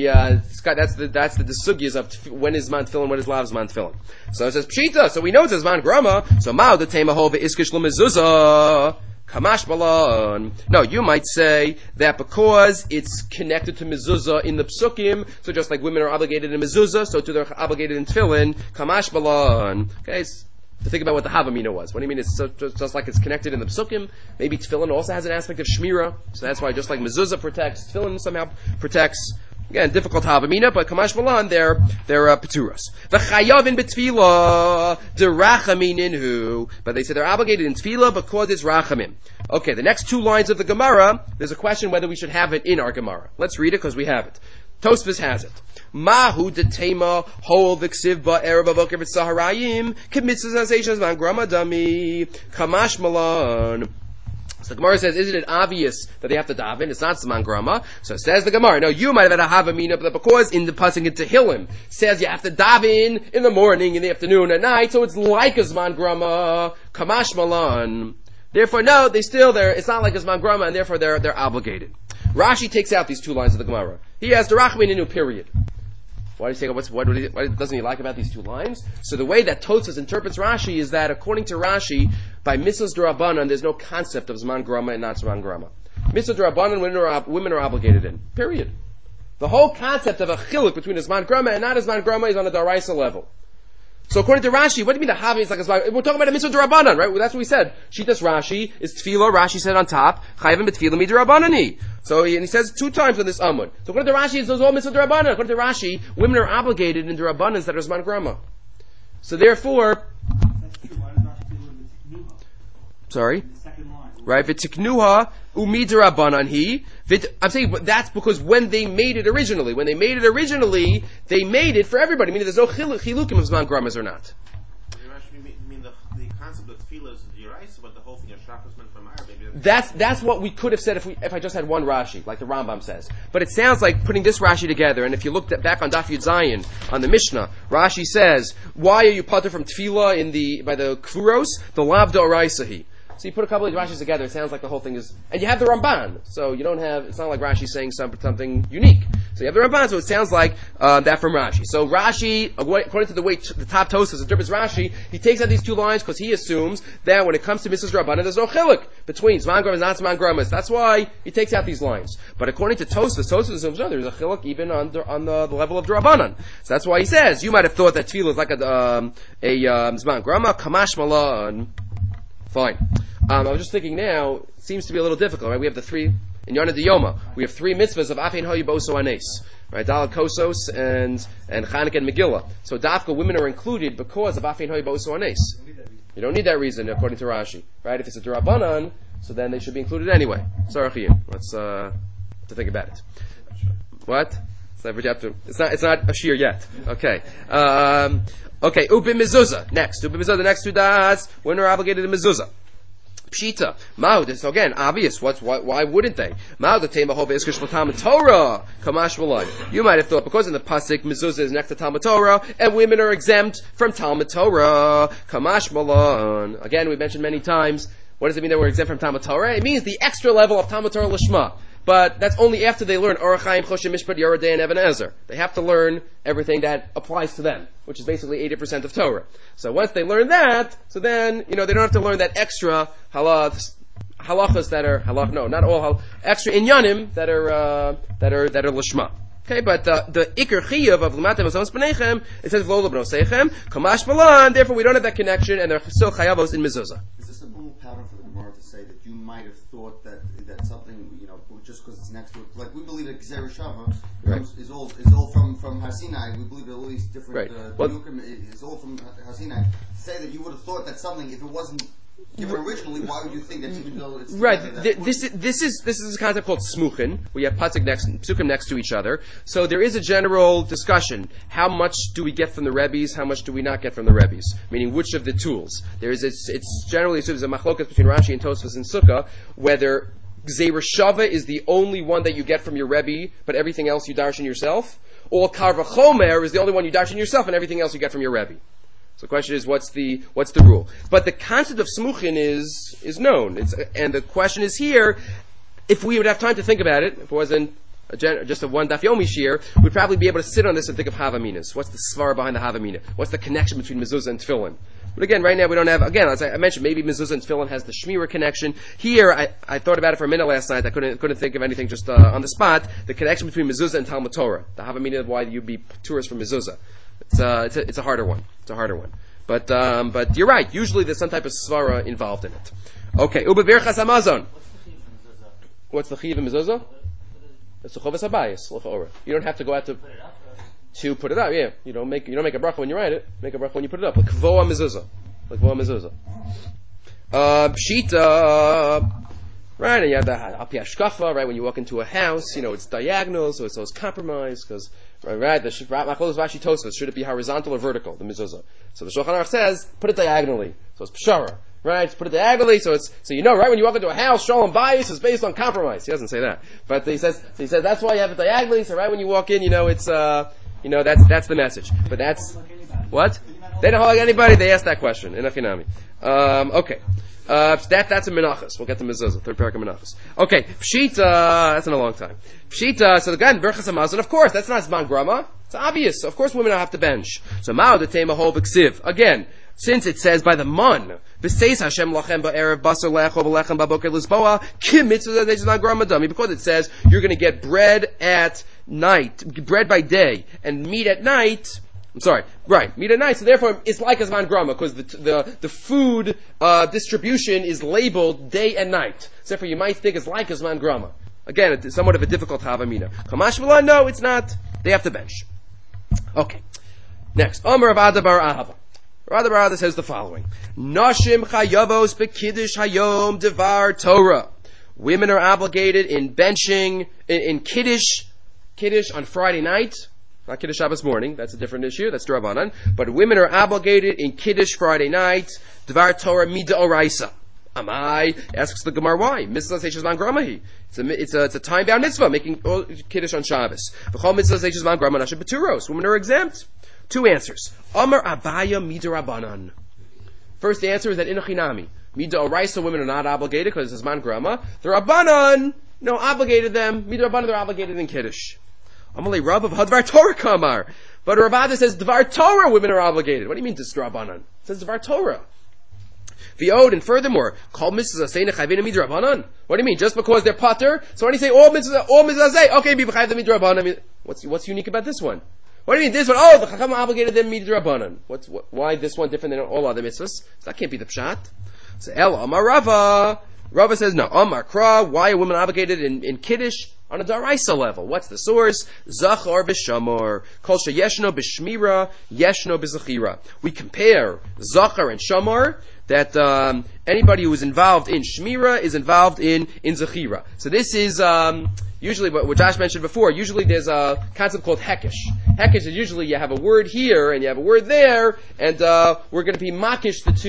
that's the sugyas of when is man tefillin, when is lav man tefillin. So it says pshita. So we know it says man grama. So ma'u the tema ho ve'iskish l'mezuzah kamash balan. No, you might say that because it's connected to mezuzah in the psukim, so just like women are obligated in mezuzah, so too they're obligated in tefillin kamash balan. Okay. To think about what the Havamina was. What do you mean? It's just like it's connected in the Psukim. Maybe Tefillin also has an aspect of Shmira. So that's why just like Mezuzah protects, Tefillin somehow protects. Again, difficult Havamina, but Kamash Malan, they're Peturas. V'chayavin b'tfila derachaminin. But they say they're obligated in Tefillah because it's Rachamim. Okay, the next two lines of the Gemara, there's a question whether we should have it in our Gemara. Let's read it because we have it. Tosfos has it. Mahu detema hol v'ksiv ba'erev avoker v'tzaharayim k'mitzvah zayshas van gramadami kamash malan. So the Gemara says, isn't it obvious that they have to daven? It's not Zman Grama. So it says the Gemara, no, you might have had a Havamina, but because in the pasuk in Tehillim says you have to daven in the morning, in the afternoon, at night, so it's like a Zman Grama, Kamash Malan. Therefore, no, it's not like a Zman Grama, and therefore they're obligated. Rashi takes out these two lines of the Gemara. He has the Rachmin Inu period. Why does he take? What doesn't he like about these two lines? So the way that Tosfos interprets Rashi is that according to Rashi, by Mitzvahs D'Rabbanan, there's no concept of Zman Grama and not Zman Grama. Mitzvahs D'Rabbanan, women are obligated in. Period. The whole concept of a chiluk between a Zman Grama and not a Zman Grama is on a Daraisa level. So according to Rashi, what do you mean the Havi is like a Zman? We're talking about a Mitzvah D'Rabbanan, right? Well, that's what we said. Shitas Rashi is Tefillah. Rashi said on top, Chayavim b'Tefillah midrabbanani. So he says two times on this Amud. So according to Rashi, it's all Mitzvah D'Rabbanan. According to Rashi, women are obligated in D'Rabbanans that are Zman Grama. So therefore, sorry? The second line. Right? V'tiknuha umidrabanan hi. I'm saying, but that's because when they made it originally, they made it for everybody. Meaning there's no chilukim of Zman Gramas or not. You mean the concept of tefillah is the Yeraisa, but the whole thing of Shabbos meant from Arabic. That's what we could have said if I just had one Rashi, like the Rambam says. But it sounds like putting this Rashi together, and if you look back on Daf Yud Zayin, on the Mishnah, Rashi says, why are you pater from tefillah by the Kfuros? The lav d'oraisahi. So you put a couple of Rashis together, it sounds like the whole thing is, and you have the Ramban, so you don't have, it's not like Rashi saying something unique. So you have the Ramban, so it sounds like that from Rashi. So Rashi, according to the way the top Tosfos interprets Rashi, he takes out these two lines because he assumes that when it comes to Mrs. Rabbanan, there's no chiluk between Zman Grama and not Zman Gramas. That's why he takes out these lines. But according to Tosfos assumes no, there's a chiluk even on the level of Rabbanan. So that's why he says, you might have thought that tefillah is like a Zman Grama, Kamash Malan. Fine. I was just thinking now, it seems to be a little difficult, right? We have the three, in Yana Diyoma, we have three mitzvahs of Afein Hoyi Boso Anes, right? Dalad Kosos and Chanukah and Megillah. So Dafka, women are included because of Afein Hoyi Boso Anes. You don't need that reason, according to Rashi, right? If it's a Durabanan, so then they should be included anyway. Sorry, Chiyun. Let's, to think about it. What? It's not a shir yet. Okay. Okay, Ubim Mezuzah. Next. Ubim Mezuzah, the next two das, when are obligated to Mezuzah. Pshita. Mao, this again, obvious. Why wouldn't they? Mao, the Tema Hove Iskish Talmud Torah. Kamash Malay. You might have thought, because in the Pasuk, Mezuzah is next to Talmud Torah, and women are exempt from Talmud Torah. Kamash Malay. Again, we mentioned many times, what does it mean that we're exempt from Talmud Torah? It means the extra level of Talmud Torah Lishma. But that's only after they learn Orach Chaim, Choshen Mishpat, Yerodei, and Even Ezer. They have to learn everything that applies to them, which is basically 80% of Torah. So once they learn that, so then, they don't have to learn that extra halachas that are, not all, extra inyanim that are lishma. Okay, but the Iker Chiyuv of L'matem Osamos B'neichem, it says V'lo L'bnosechem, Kamash Malan, therefore we don't have that connection, and they're still Chayavos in Mezuzah. Is this a little pattern for the Gemara to say that you might have thought that something, just because it's next to it, like we believe that Gzera Shava is all from Har Sinai. We believe that all these different is all from Har Sinai. Say that you would have thought that something, if it wasn't given originally, why would you think that even though it's right? This is a concept called smuchin. We have psukim next to each other. So there is a general discussion: how much do we get from the Rebbes? How much do we not get from the Rebbes? Meaning, which of the tools? It's generally assumed there's a machlokas between Rashi and Tosfos and Sukkah whether Gzeira Shava is the only one that you get from your Rebbe, but everything else you darshan yourself, or Karva Chomer is the only one you darshan yourself, and everything else you get from your Rebbe. So the question is, what's the rule? But the concept of smuchin is known, and the question is here, if we would have time to think about it, if it wasn't just a one daf yomi shir, we'd probably be able to sit on this and think of havaminas. What's the svara behind the havamina? What's the connection between mezuzah and tefillin? But again, right now we don't have, again, as I mentioned, maybe mezuzah and tefillin has the shmira connection. Here, I thought about it for a minute last night. I couldn't think of anything just on the spot. The connection between mezuzah and Talmud Torah. The havamina of why you'd be tourists from mezuzah. It's a harder one. But you're right. Usually there's some type of svara involved in it. Okay. Uba Birchas Hamazon. What's the chiyuv in mezuzah? It's the chovas habayis. You don't have to go out to put it up. Yeah, you don't make a bracha when you write it. Make a bracha when you put it up. Like kvoa mezuzah. Pshita. Right, and you have the api hashkafa. Right, when you walk into a house, it's diagonal, so it's always compromised because right. The Macholos Rashi Tosfos, should it be horizontal or vertical? The mezuzah. So the Shulchan Aruch says put it diagonally. So it's pshara. Right, put it diagonally, so right when you walk into a house, shalom bayis is based on compromise. He doesn't say that, but he says that's why you have it diagonally. So right when you walk in, it's that's the message. But that's what they don't hold like anybody. They ask that question in Achinami. Okay, that's a menachos. We'll get to mezuzah, third parak of menachos. Okay, pshita. That's in a long time. Pshita. So again, berachas hamazon. Of course, that's not zman grama. It's obvious. Of course, women don't have to bench. So ma'od the tema hol b'ksiv again. Since it says by the mun, v'seis Hashem lachem ba'erev basar lecho b'lechem ba'boker l'zboa kim mitzvah that is not gramadami, because it says you're going to get bread at night, bread by day, and meat at night. Meat at night. So therefore, it's like a zman grama because the food distribution is labeled day and night. So therefore, you might think it's like a zman grama. Again, it's somewhat of a difficult havamina. Kamash v'la, no, it's not. They have to bench. Okay. Next, Amar of Adabar Ahava. Radha Barada says the following: Nashim chayavos bekiddush hayom devar Torah. Women are obligated in benching in kiddush on Friday night, not kiddush Shabbos morning. That's a different issue. That's Drabanan. But women are obligated in kiddush Friday night, devar Torah midoraisa. Amai asks the Gemara why. Mitzvah seishes man gramahi. It's a time bound mitzvah making kiddush on Shabbos. V'chol mitzvah seishes man grama nashim beturos. Women are exempt. Two answers. Amar Abaya Midarabanan. First answer is that in Achinami. Midoraisa, women are not obligated because it's man grama. The Rabbanan, obligated them. Midorabanan, they're obligated in Kiddush. Amalei Rav of Hadvar Torah Kamar. But Ravada says Dvar Torah women are obligated. What do you mean this Rabbanan? It says Dvar Torah. V'od, and furthermore, call Mrs. Asayna Chayvina Midrabanan. What do you mean? Just because they're potter? So when you say all Mrs. Asay, okay, be Chayv the Midrabanan. What's unique about this one? What do you mean this one? Oh, the Chacham obligated them Midrabanan. Why this one different than all other mitzvahs? So that can't be the pshat. So El Amar Rava. Rava says no. Amar Kra. Why are women obligated in Kiddush? On a daraisa level. What's the source? Zachar b'shamor. Kol sheyeshno b'shmira, yeshno b'zachira. We compare Zachar and Shamar, that anybody who is involved in shmira is involved in zachira. So this is usually what Josh mentioned before. Usually there's a concept called hekesh. Hekesh is usually you have a word here and you have a word there, and we're going to be makish the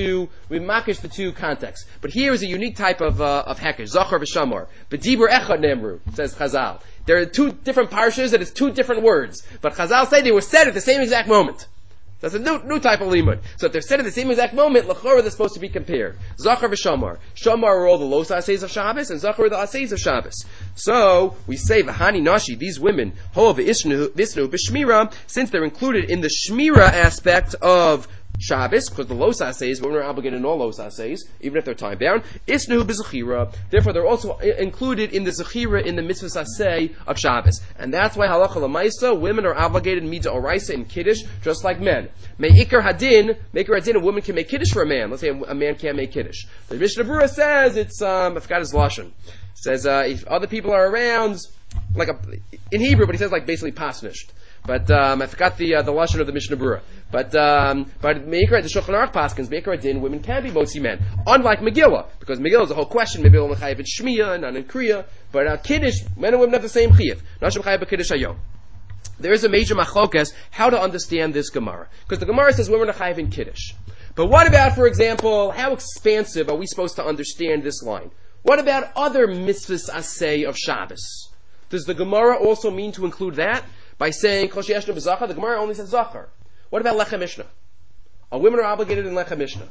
two contexts. But here is a unique type of hekesh. Zachar v'shamar. B'dibur echad nemru, says Chazal. There are two different parshas and it's two different words. But Chazal say they were said at the same exact moment. That's a new type of limud. So if they're said at the same exact moment, l'chora they're supposed to be compared. Zachar v'shamar. Shamar are all the los aseis of Shabbos, and Zachar are the aseis of Shabbos. So we say v'hani nashi, these women, ho v'isnu b'shmira, since they're included in the shmira aspect of Shabbos, because the los aseis, women are obligated in all los aseis, even if they're time bound. Isnu b'zachira. Therefore, they're also included in the zachira in the mitzvah asay of Shabbos, and that's why halacha l'maisa, women are obligated in midah oraisa in kiddush just like men. Me'ikar hadin, a woman can make kiddush for a man. Let's say a man can't make kiddush. The Mishnah Berurah says it's I forgot his lashon. It says if other people are around, in Hebrew, but he says basically pasnished. But I forgot the lashon of the Mishnah Berurah. But Meikar, the Shulchan Aruch paskins, Meikar Adin, women can be motzi men. Unlike Megillah, because Megillah is a whole question. Megillah mechayev shmiya, not in kriya. But Kiddush, men and women have the same chiyuv. Nashim chayev b'Kiddush hayom. There is a major machlokas how to understand this Gemara, because the Gemara says women are chayev in Kiddush. But what about, for example, how expansive are we supposed to understand this line? What about other mitzvahs asay of Shabbos? Does the Gemara also mean to include that? By saying, Kol sheyeshno b'zachar, the Gemara only says Zachar. What about Lechem Mishnah? Women are obligated in Lechem Mishnah.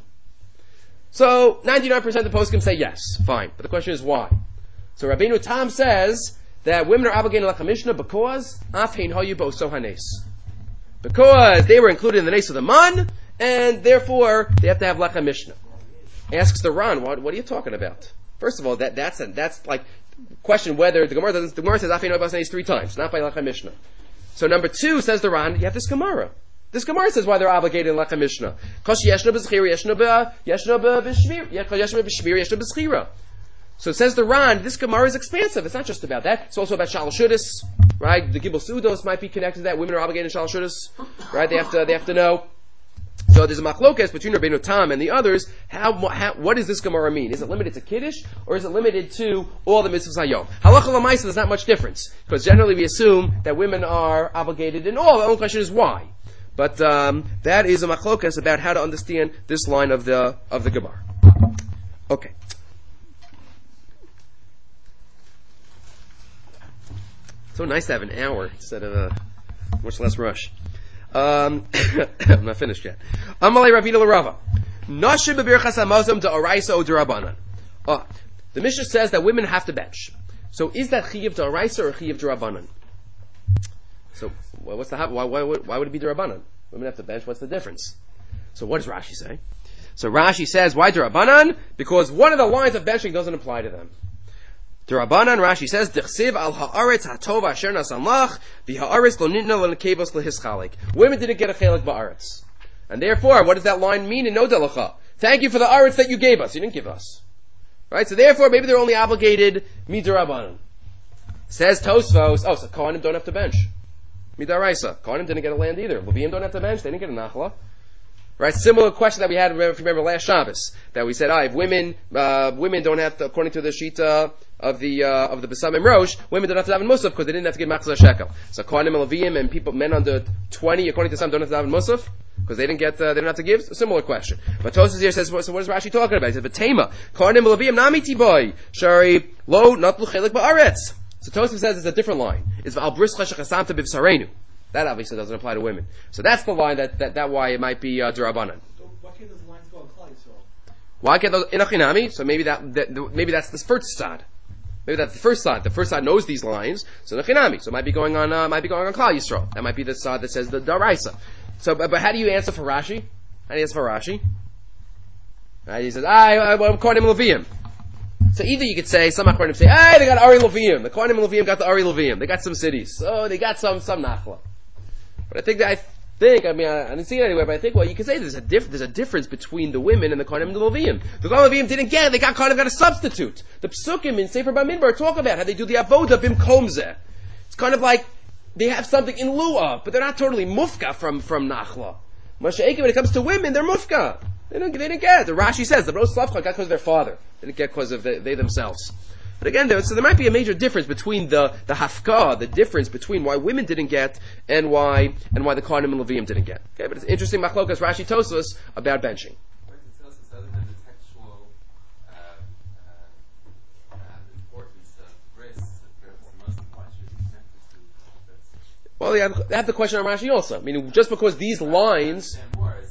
So, 99% of the poskim say yes, fine. But the question is why? So Rabbeinu Tam says that women are obligated in Lechem Mishnah because Afhein Hayu Bo'so Hanes. Because they were included in the Nes of the Man, and therefore they have to have Lechem Mishnah. Asks the Ran, what are you talking about? First of all, that's like question whether the Gemara says Afhein Hayu Bo'so Hanes 3 times, not by Lechem Mishnah. So number 2, says the Ran, you have this Gemara. This Gemara says why they're obligated in Lechem Mishnah. So it says the Ran, this Gemara is expansive. It's not just about that. It's also about Shalosh Shudas, right? The Gibel Sudos might be connected to that. Women are obligated in Shalosh Shudas, right? They have to know. So there's a machlokas between Rabbeinu Tam and the others. What does this Gemara mean? Is it limited to Kiddush, or is it limited to all the mitzvahs hayom? Halacha l'maisa, there's not much difference, because generally we assume that women are obligated in all. The only question is why. But that is a machlokas about how to understand this line of the Gemara. Okay. So nice to have an hour instead of much less rush. I'm not finished yet. Amalei Ravina l'Rava. Nashim b'birchas hamazon da'oraisa o d'Rabbanan. The Mishnah says that women have to bench. So is that chiyuv d'oraisa or chiyuv d'Rabbanan? So why would it be d'Rabbanan? Women have to bench. What's the difference? So what does Rashi say? So Rashi says, why d'Rabbanan? Because one of the lines of benching doesn't apply to them. D'Rabbanan, Rashi says, D'chsiv al ha'aretz ha'tov asher nasan lach, v'ha'aretz lo nitna l'nekevos lehischalik. Women didn't get a chelik ba'aretz. And therefore, what does that line mean in Nodalacha? Thank you for the aretz that you gave us. You didn't give us. Right? So therefore, maybe they're only obligated mid'Rabbanan. Says Tosfos, so Kohanim don't have to bench. Midaraisa. Kohanim didn't get a land either. Leviim don't have to bench. They didn't get a nachla. Right? Similar question that we had, if you remember last Shabbos, that we said, if women don't have to, according to the Shita of the Besamim Rosh, women don't have to daven Musaf because they didn't have to give Machzor Shekel. So Kohanim and Leviim and men under 20, according to some, don't have to daven Musaf because they didn't have to give. A similar question. But Tosfos here says, so what is Rashi talking about? He says, "V'tema Kohanim and Leviim nami tiboy shari lo natlu chelik ba'aretz." So Tosfos says it's a different line. It's v'al brischa shechasamta b'v'sarenu. That obviously doesn't apply to women. So that's the line that why it might be d'Rabbanan. So what can those lines go in Klal Why get those in Achinami? So maybe maybe that's the first side. Maybe that's the first side. The first side knows these lines, so Achinami. So it might be going on Klal Yisrael. That might be the side that says the Daraisa. So, but how do you answer for Rashi? How do you answer for Rashi? Right, he says, I'm Kohanim Leviim. So either you could say, some Achronim say, they got Ari Leviim. The Kohanim Leviim got the Ari Leviim. They got some cities. So they got some Nachla. But I think, I didn't see it anywhere, but I think, you could say there's a difference between the women and the Kohanim and the Leviim. The Kohanim Leviim didn't get it, they got a substitute. The Psukim in Sefer Bamidbar talk about how they do the Avoda Bim Komzeh. It's kind of like, they have something in lieu of, but they're not totally mufka from Nachla. Masha'ekim, when it comes to women, they're mufka. They didn't get it. The Rashi says, the Bros Slavcha got because of their father. They didn't get because of they themselves. But again, so there might be a major difference between the hafka, the difference between why women didn't get and why the Kohanim and Leviim didn't get. Okay, but it's interesting machlokas Rashi Tosfos about benching. Other than the textual importance of bris, why should we connect the two? Well, they have the question on Rashi also. Meaning, just because these lines.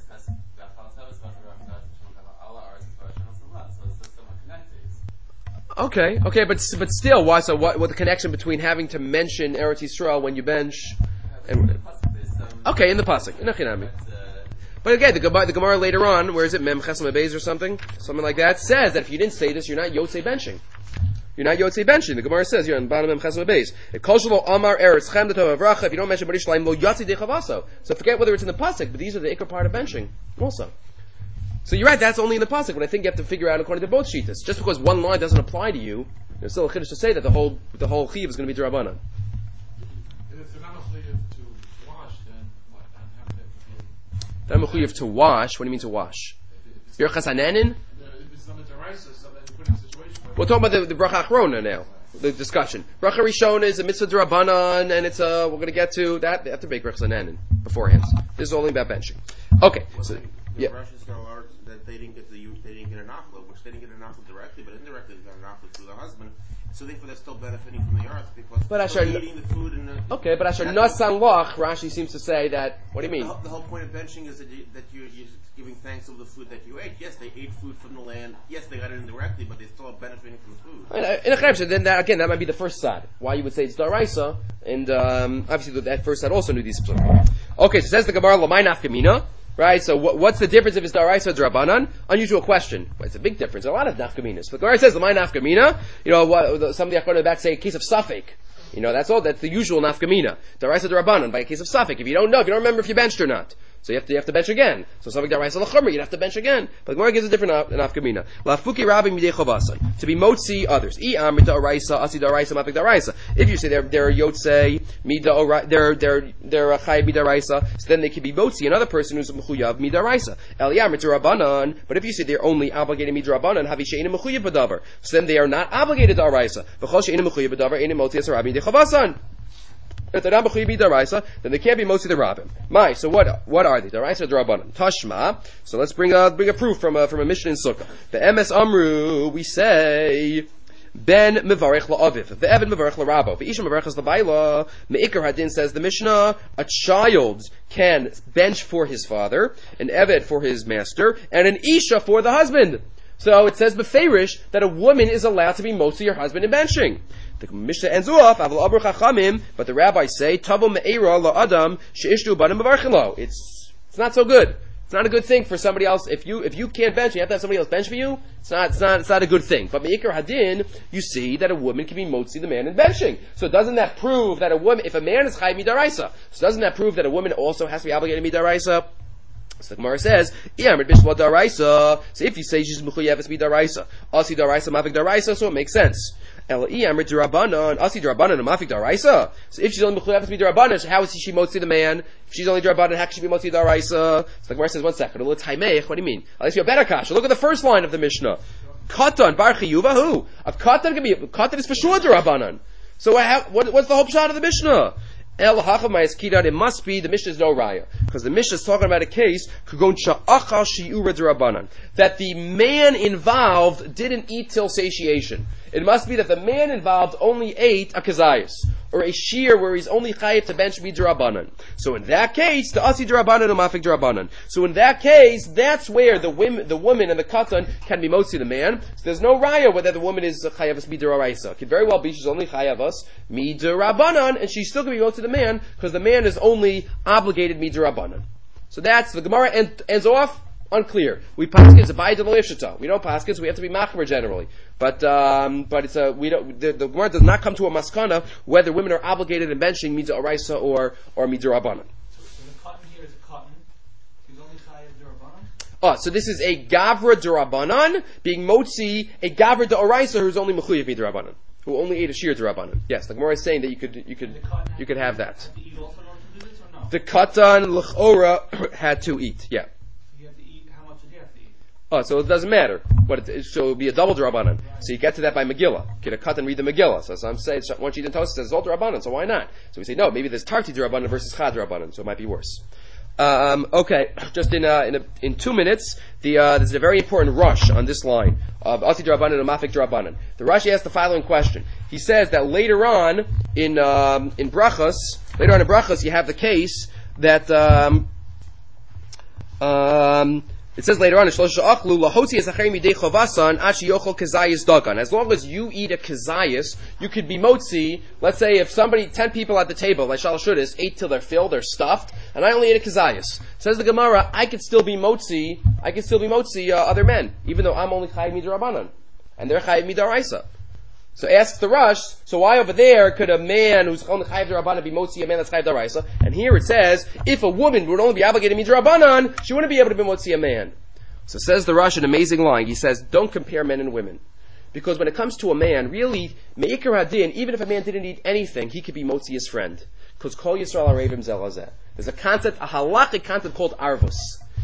Okay, but still, why? So what the connection between having to mention Eretz Yisrael when you bench? And, okay, in the pasuk, in Achinami. But again, the Gemara later on, where is it, Mem Chesam Beis or something like that, says that if you didn't say this, you're not Yotzei benching. You're not Yotzei benching. The Gemara says here on the bottom of Mem Chesam Beis, Kol Shelo Amar Eretz Chem Datov Avracha. If you don't mention Bari Shleim Lo Yatzi Dechavaso. So forget whether it's in the pasuk, but these are the ikar part of benching also. So you're right, that's only in the pasuk, but I think you have to figure out according to both shittas. Just because one line doesn't apply to you, there's still a chiddush to say that the whole chiv is going to be D'Rabbanan. If they're not mechuyev to wash, then what? They're mechuyev to wash. What do you mean to wash? Birchas Hanenin? If it's not a deraisa, so then you put in a situation where... We're talking about the bracha achrona now. The discussion. Bracha Rishon is a mitzvah D'Rabbanan, and it's we're going to get to that. They have to make Birchas Hanenin beforehand. This is only about benching. Okay. So, yeah. That they didn't get an nachla, which they didn't get an nachla directly, but indirectly they got an nachla through the husband. So therefore, they're still benefiting from the earth because they're eating the food and okay, but Asher Nasan Loch, Rashi seems to say that. What do you mean? The whole point of benching is that you're giving thanks over the food that you ate. Yes, they ate food from the land. Yes, they got it indirectly, but they still are benefiting from the food. In a chayv, then that might be the first side. Why you would say it's daraisa, and obviously that first side also knew these. Okay, so says the Gemara Lamai Nafkamina. Right, so what's the difference if it's daraisa or drabanan? Unusual question. Well, it's a big difference. A lot of nafkaminas. But the Gemara says the nafkamina. Some of the Achronim in the back say a case of safek. That's all. That's the usual nafkamina. Daraisa drabanan by a case of safek. If you don't remember if you benched or not. So you have to bench again. So something daraisa l'chomer, you'd have to bench again. But the Gemara gives a different nafkamina. Lafuki rabbi midei chovasan. To be motzi others. I'am daraisa asi daraisa mafik daraisa. If you say they're yotzei mida they're chay midaraisa, so then they can be motzi another person who's mechuyav midaraisa. Eliyam mitzurabanan. But if you say they're only obligated midarabanan, havi she'ina mechuyav b'davar. So then they are not obligated daraisa. V'chol she'ina mechuyav b'davar eina motzi as rabbi midei chovasan. If they're not mechuyev daraisa, then they can't be mostly the rabbim. So what are they? Daraisa or drabanan? Tashma. So let's bring a proof from a Mishnah in Sukkah. The MS Amru, we say ben mevarich la'aviv, the Evan mevarich la'rabo, the Isha mevarich la'bayla. Meikar Hadin says the Mishnah, a child can bench for his father, an Eved for his master, and an Isha for the husband. So it says beferish that a woman is allowed to be mostly her husband in benching. The Mishnah ends off, but the rabbis say, Tavo me'era la'adam she'ishtu banim mevarchilo. It's not so good. It's not a good thing for somebody else. If you can't bench, you have to have somebody else bench for you. It's not a good thing. But me'ikar hadin, you see that a woman can be motzi the man in benching. So doesn't that prove that if a man is chayv midaraisa, so doesn't that prove that a woman also has to be obligated midaraisa? So the Gemara says, so if you say she's mechuyeves midaraisa, asi daraisa mafik daraisa, so it makes sense. So if she's only mechuyeves midarabanan, so how is she motzi the man? If she's only darabanan, how can she be motzi daraisa? So the Gemara says, 1 second, what do you mean? I'll ask you a better kasha. Look at the first line of the Mishnah. Katan bar chiyuva who? A katan is for sure darabanan. So what's the whole pshat of the Mishnah? It must be the Mishnah is no raya, because the Mishnah is talking about a case that the man involved didn't eat till satiation. It must be that the man involved only ate a kazayas. or a shear where he's only chayiv to bench midrabanan. So in that case, the asi drabanan or mafik drabanan. So in that case, that's where the woman and the katan can be motzi the man. So there's no raya whether the woman is chayavas midraraisa. It could very well be she's only chayavas midrabanan, and she's still going to be motzi the man because the man is only obligated midrabanan. So that's the Gemara ends off. Unclear. We paskin is a bayit of lifshita. We don't paskin, so we have to be machmer generally. But it's we don't. The Gemara does not come to a maskana whether women are obligated in benching midah oraisa or midah rabbanan. So the cotton here is a cotton. He's only chayav d'Rabbanan? Oh, so this is a gavra d'Rabbanan being motzi a gavra d'oraisa who's only mechuyev midah rabbanan, who only ate a shear d'Rabbanan. Yes, the Gemara is saying that you could have that. Have to eat also in order to do this or no? The katan l'chora had to eat. Yeah. Oh, so it doesn't matter. So it would be a double D'Rabbanan. So you get to that by Megillah. Get a cut and read the Megillah. So some say, once you didn't tell us, it says all D'Rabbanan, so why not? So we say, no, maybe there's Tarti D'Rabbanan versus Chad D'Rabbanan, so it might be worse. Okay, just in 2 minutes, there's a very important rush on this line of Asi D'Rabbanan and Mafik D'Rabbanan. The Rashi asks the following question. He says that later on in Brachos, you have the case that, it says later on, as long as you eat a kazayas, you could be motzi. Let's say if 10 people at the table, like Shalashudis, ate till they're filled, they're stuffed, and I only ate a kazayas. Says the Gemara, I could still be motzi other men, even though I'm only chayiv midrabanan, and they're chayiv midaraisa. So asks the Rush, so why over there could a man who's only chayiv d'Rabbanan be motzi a man that's chayiv d'Oraisa? And here it says, if a woman would only be obligated midrabanan, she wouldn't be able to be motzi a man. So says the Rush, an amazing line. He says, don't compare men and women. Because when it comes to a man, really, me'ikar hadin, even if a man didn't eat anything, he could be motzi his friend. Because kol Yisrael arevim zelazeh. There's a concept, a halachic concept called arvus.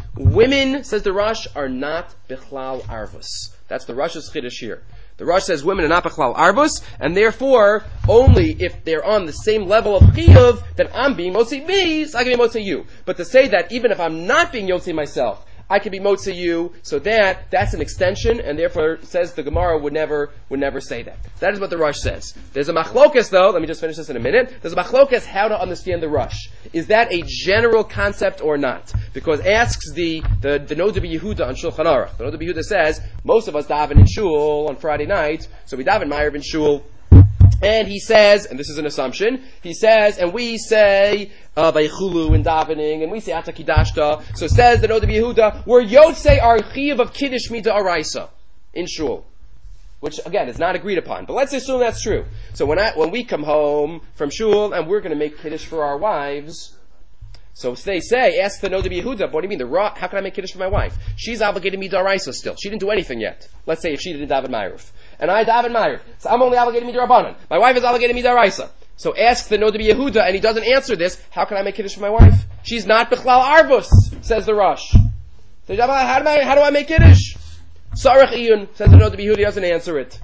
Women, says the Rush, are not bichlal arvus. That's the Rush's chiddush here. The Rush says women are not bichlal arbus, and therefore, only if they're on the same level of chiyuv, that I'm being motzi me, so I can be motzi you. But to say that even if I'm not being motzi myself, I can be motzi you, so that's an extension, and therefore, says the Gemara would never say that. That is what the Rush says. There's a machlokas though, let me just finish this in a minute. There's a machlokas how to understand the Rush. Is that a general concept or not? Because asks the Noda B'Yehuda on Shulchan Aruch. The Noda B'Yehuda says, most of us daven in shul on Friday night, so we daven Ma'ariv in shul. And he says, and this is an assumption, he says, and we say, Vaychulu in davening, and we say Atakidashta. So says the Noda B'Yehuda, we're Yotzei our Chiyuv of Kiddush Mida Araisa in shul. Which, again, is not agreed upon. But let's assume that's true. So when we come home from shul, and we're going to make Kiddush for our wives, so they say, ask the Noda B'Yehuda, what do you mean, how can I make Kiddush for my wife? She's obligated Mida Araisa still. She didn't do anything yet. Let's say if she didn't daven Ma'ariv. And I daven Ma'ariv. So I'm only obligated Mida Rabbanan. My wife is obligated Mida Araisa. So ask the Noda B'Yehuda, and he doesn't answer this, how can I make Kiddush for my wife? She's not Bichlal Arvus, says the Rush. So how do I make Kiddush? Sarach Iyun, says the Noda B'Yehuda, he doesn't answer it.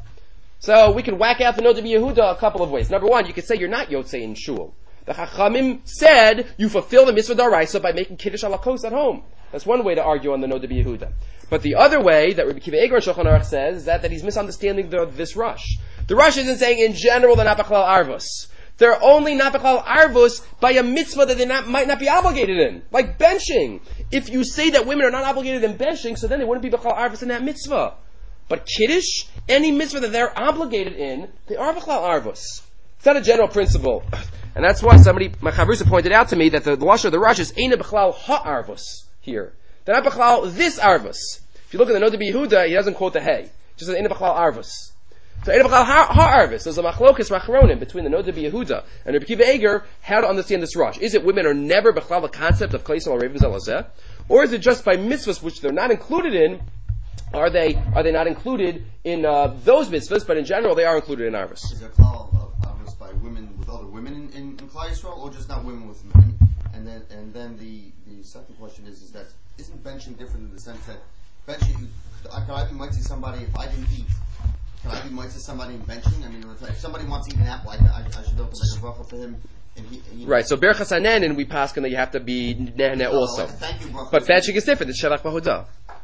So we can whack out the Noda B'Yehuda a couple of ways. Number one, you could say you're not Yotzei in shul. The Chachamim said you fulfill the mitzvah d'oraisa by making Kiddush ala kos at home. That's one way to argue on the Noda B'Yehuda. But the other way that Rabbi Kiva Eger in Shulchan Aruch says is that he's misunderstanding this Rush. The Rush isn't saying in general they're not b'chlal arvus. They're only not b'chlal arvus by a mitzvah that they might not be obligated in, like benching. If you say that women are not obligated in benching, so then they wouldn't be b'chlal arvus in that mitzvah. But Kiddush, any mitzvah that they're obligated in, they are b'chlal arvus. It's not a general principle. And that's why my chavrusa pointed out to me that the lashon of the Rush is eina b'chlal ha'arvus here. They're not b'chlal this arvus. If you look at the Noda B'Yehuda, he doesn't quote the hay. He just says eina b'chlal arvus. So eina b'chlal ha'arvus. There's a machlokas rachronim between the Noda B'Yehuda and Rabbi Kiva Eger how to understand this Rush. Is it women are never b'chlal the concept of klei yisrael revim zelazeh, or is it just by mitzvahs which they're not included in? Are they not included in those mitzvahs? But in general, they are included in arvus. Is there klal arvus by women with other women in klal yisrael, or just not women with men? And then the second question is that isn't benching different in the sense that benching, can I be mitzvah somebody if I didn't eat? Can I be mitzvah somebody in benching? I mean, if somebody wants to eat an apple, I should be able to make a bracha for him. Right, so berachas hanen, and we paskin that you have to be nehne also. Thank you, but benching is different. It's shalach b'hodah.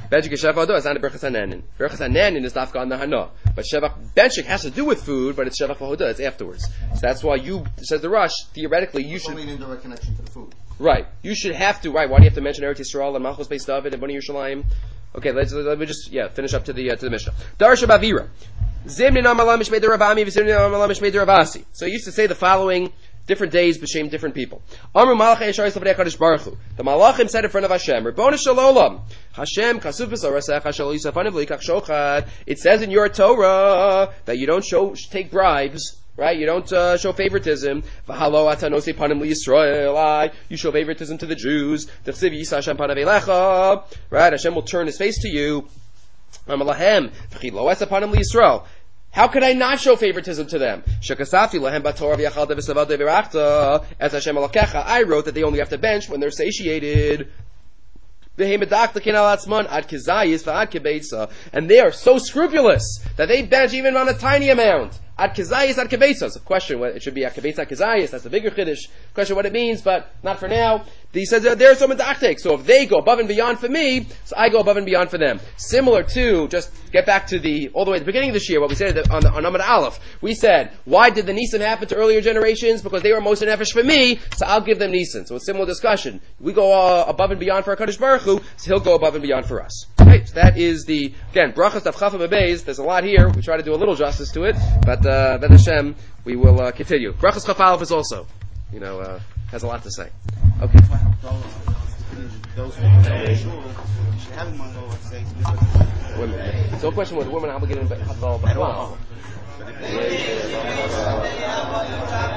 Benchik is Shevach Hodah, it's not a Berachas Hananin. Berachas Hananin is Dafka on the Hana. But Shevach Benchik has to do with food, but it's Shevach Hodah, it's afterwards. So that's why says the Rush, theoretically you should... It's only an indirect connection to the food. Right. You should have to, right, why do you have to mention Eretz Yisrael and Malchus Beis David and Bnei Yerushalayim? Okay, let me just, finish up to the Mishnah. Darsha Bavira. Zimni Namala Mishmei de Rabami, Vizimni Namala Mishmei de Rabasi. So he used to say the following different days b'shem different people. Amru Malachei Yishar Yisrael V'nei HaKadosh Baruch Hu. The Malachim said in front of Hashem, Rabbonu Shalom, Hashem Kasuf V'Sorasecha Shal Yisafanim V'Likach Shochad. It says in your Torah that you don't take bribes. Right? You don't show favoritism. V'halo atanosi panim liYisrael. You show favoritism to the Jews. T'chsiv yisa Hashem panav elecha. Right? Hashem will turn His face to you. Amalahem v'chilo esa panim liYisrael. How could I not show favoritism to them? Shekasafi lahem batorah v'yachalta v'savada v'rachta. As Hashem alakecha, I wrote that they only have to bench when they're satiated. And they are so scrupulous that they bench even on a tiny amount. Ad kezayis, ad kebetzah. So question, it should be ad kebetzah, kezayis. That's the bigger chiddush. Question what it means, but not for now. He says they're so medachtek. So if they go above and beyond for me, so I go above and beyond for them. Similar to, just get back to all the way at the beginning of this year, what we said on Amud Aleph. We said, why did the Nisan happen to earlier generations? Because they were most nefesh for me, so I'll give them Nisan. So it's a similar discussion. We go above and beyond for our Kadosh Baruch Hu, so He'll go above and beyond for us. Right, so that is again, brachas daf chafim bebeis. There's a lot here. We try to do a little justice to it, but Ben Hashem, we will continue. Brachas chaf aleph is also, has a lot to say. Okay. Women. So, a question was women obligated to have all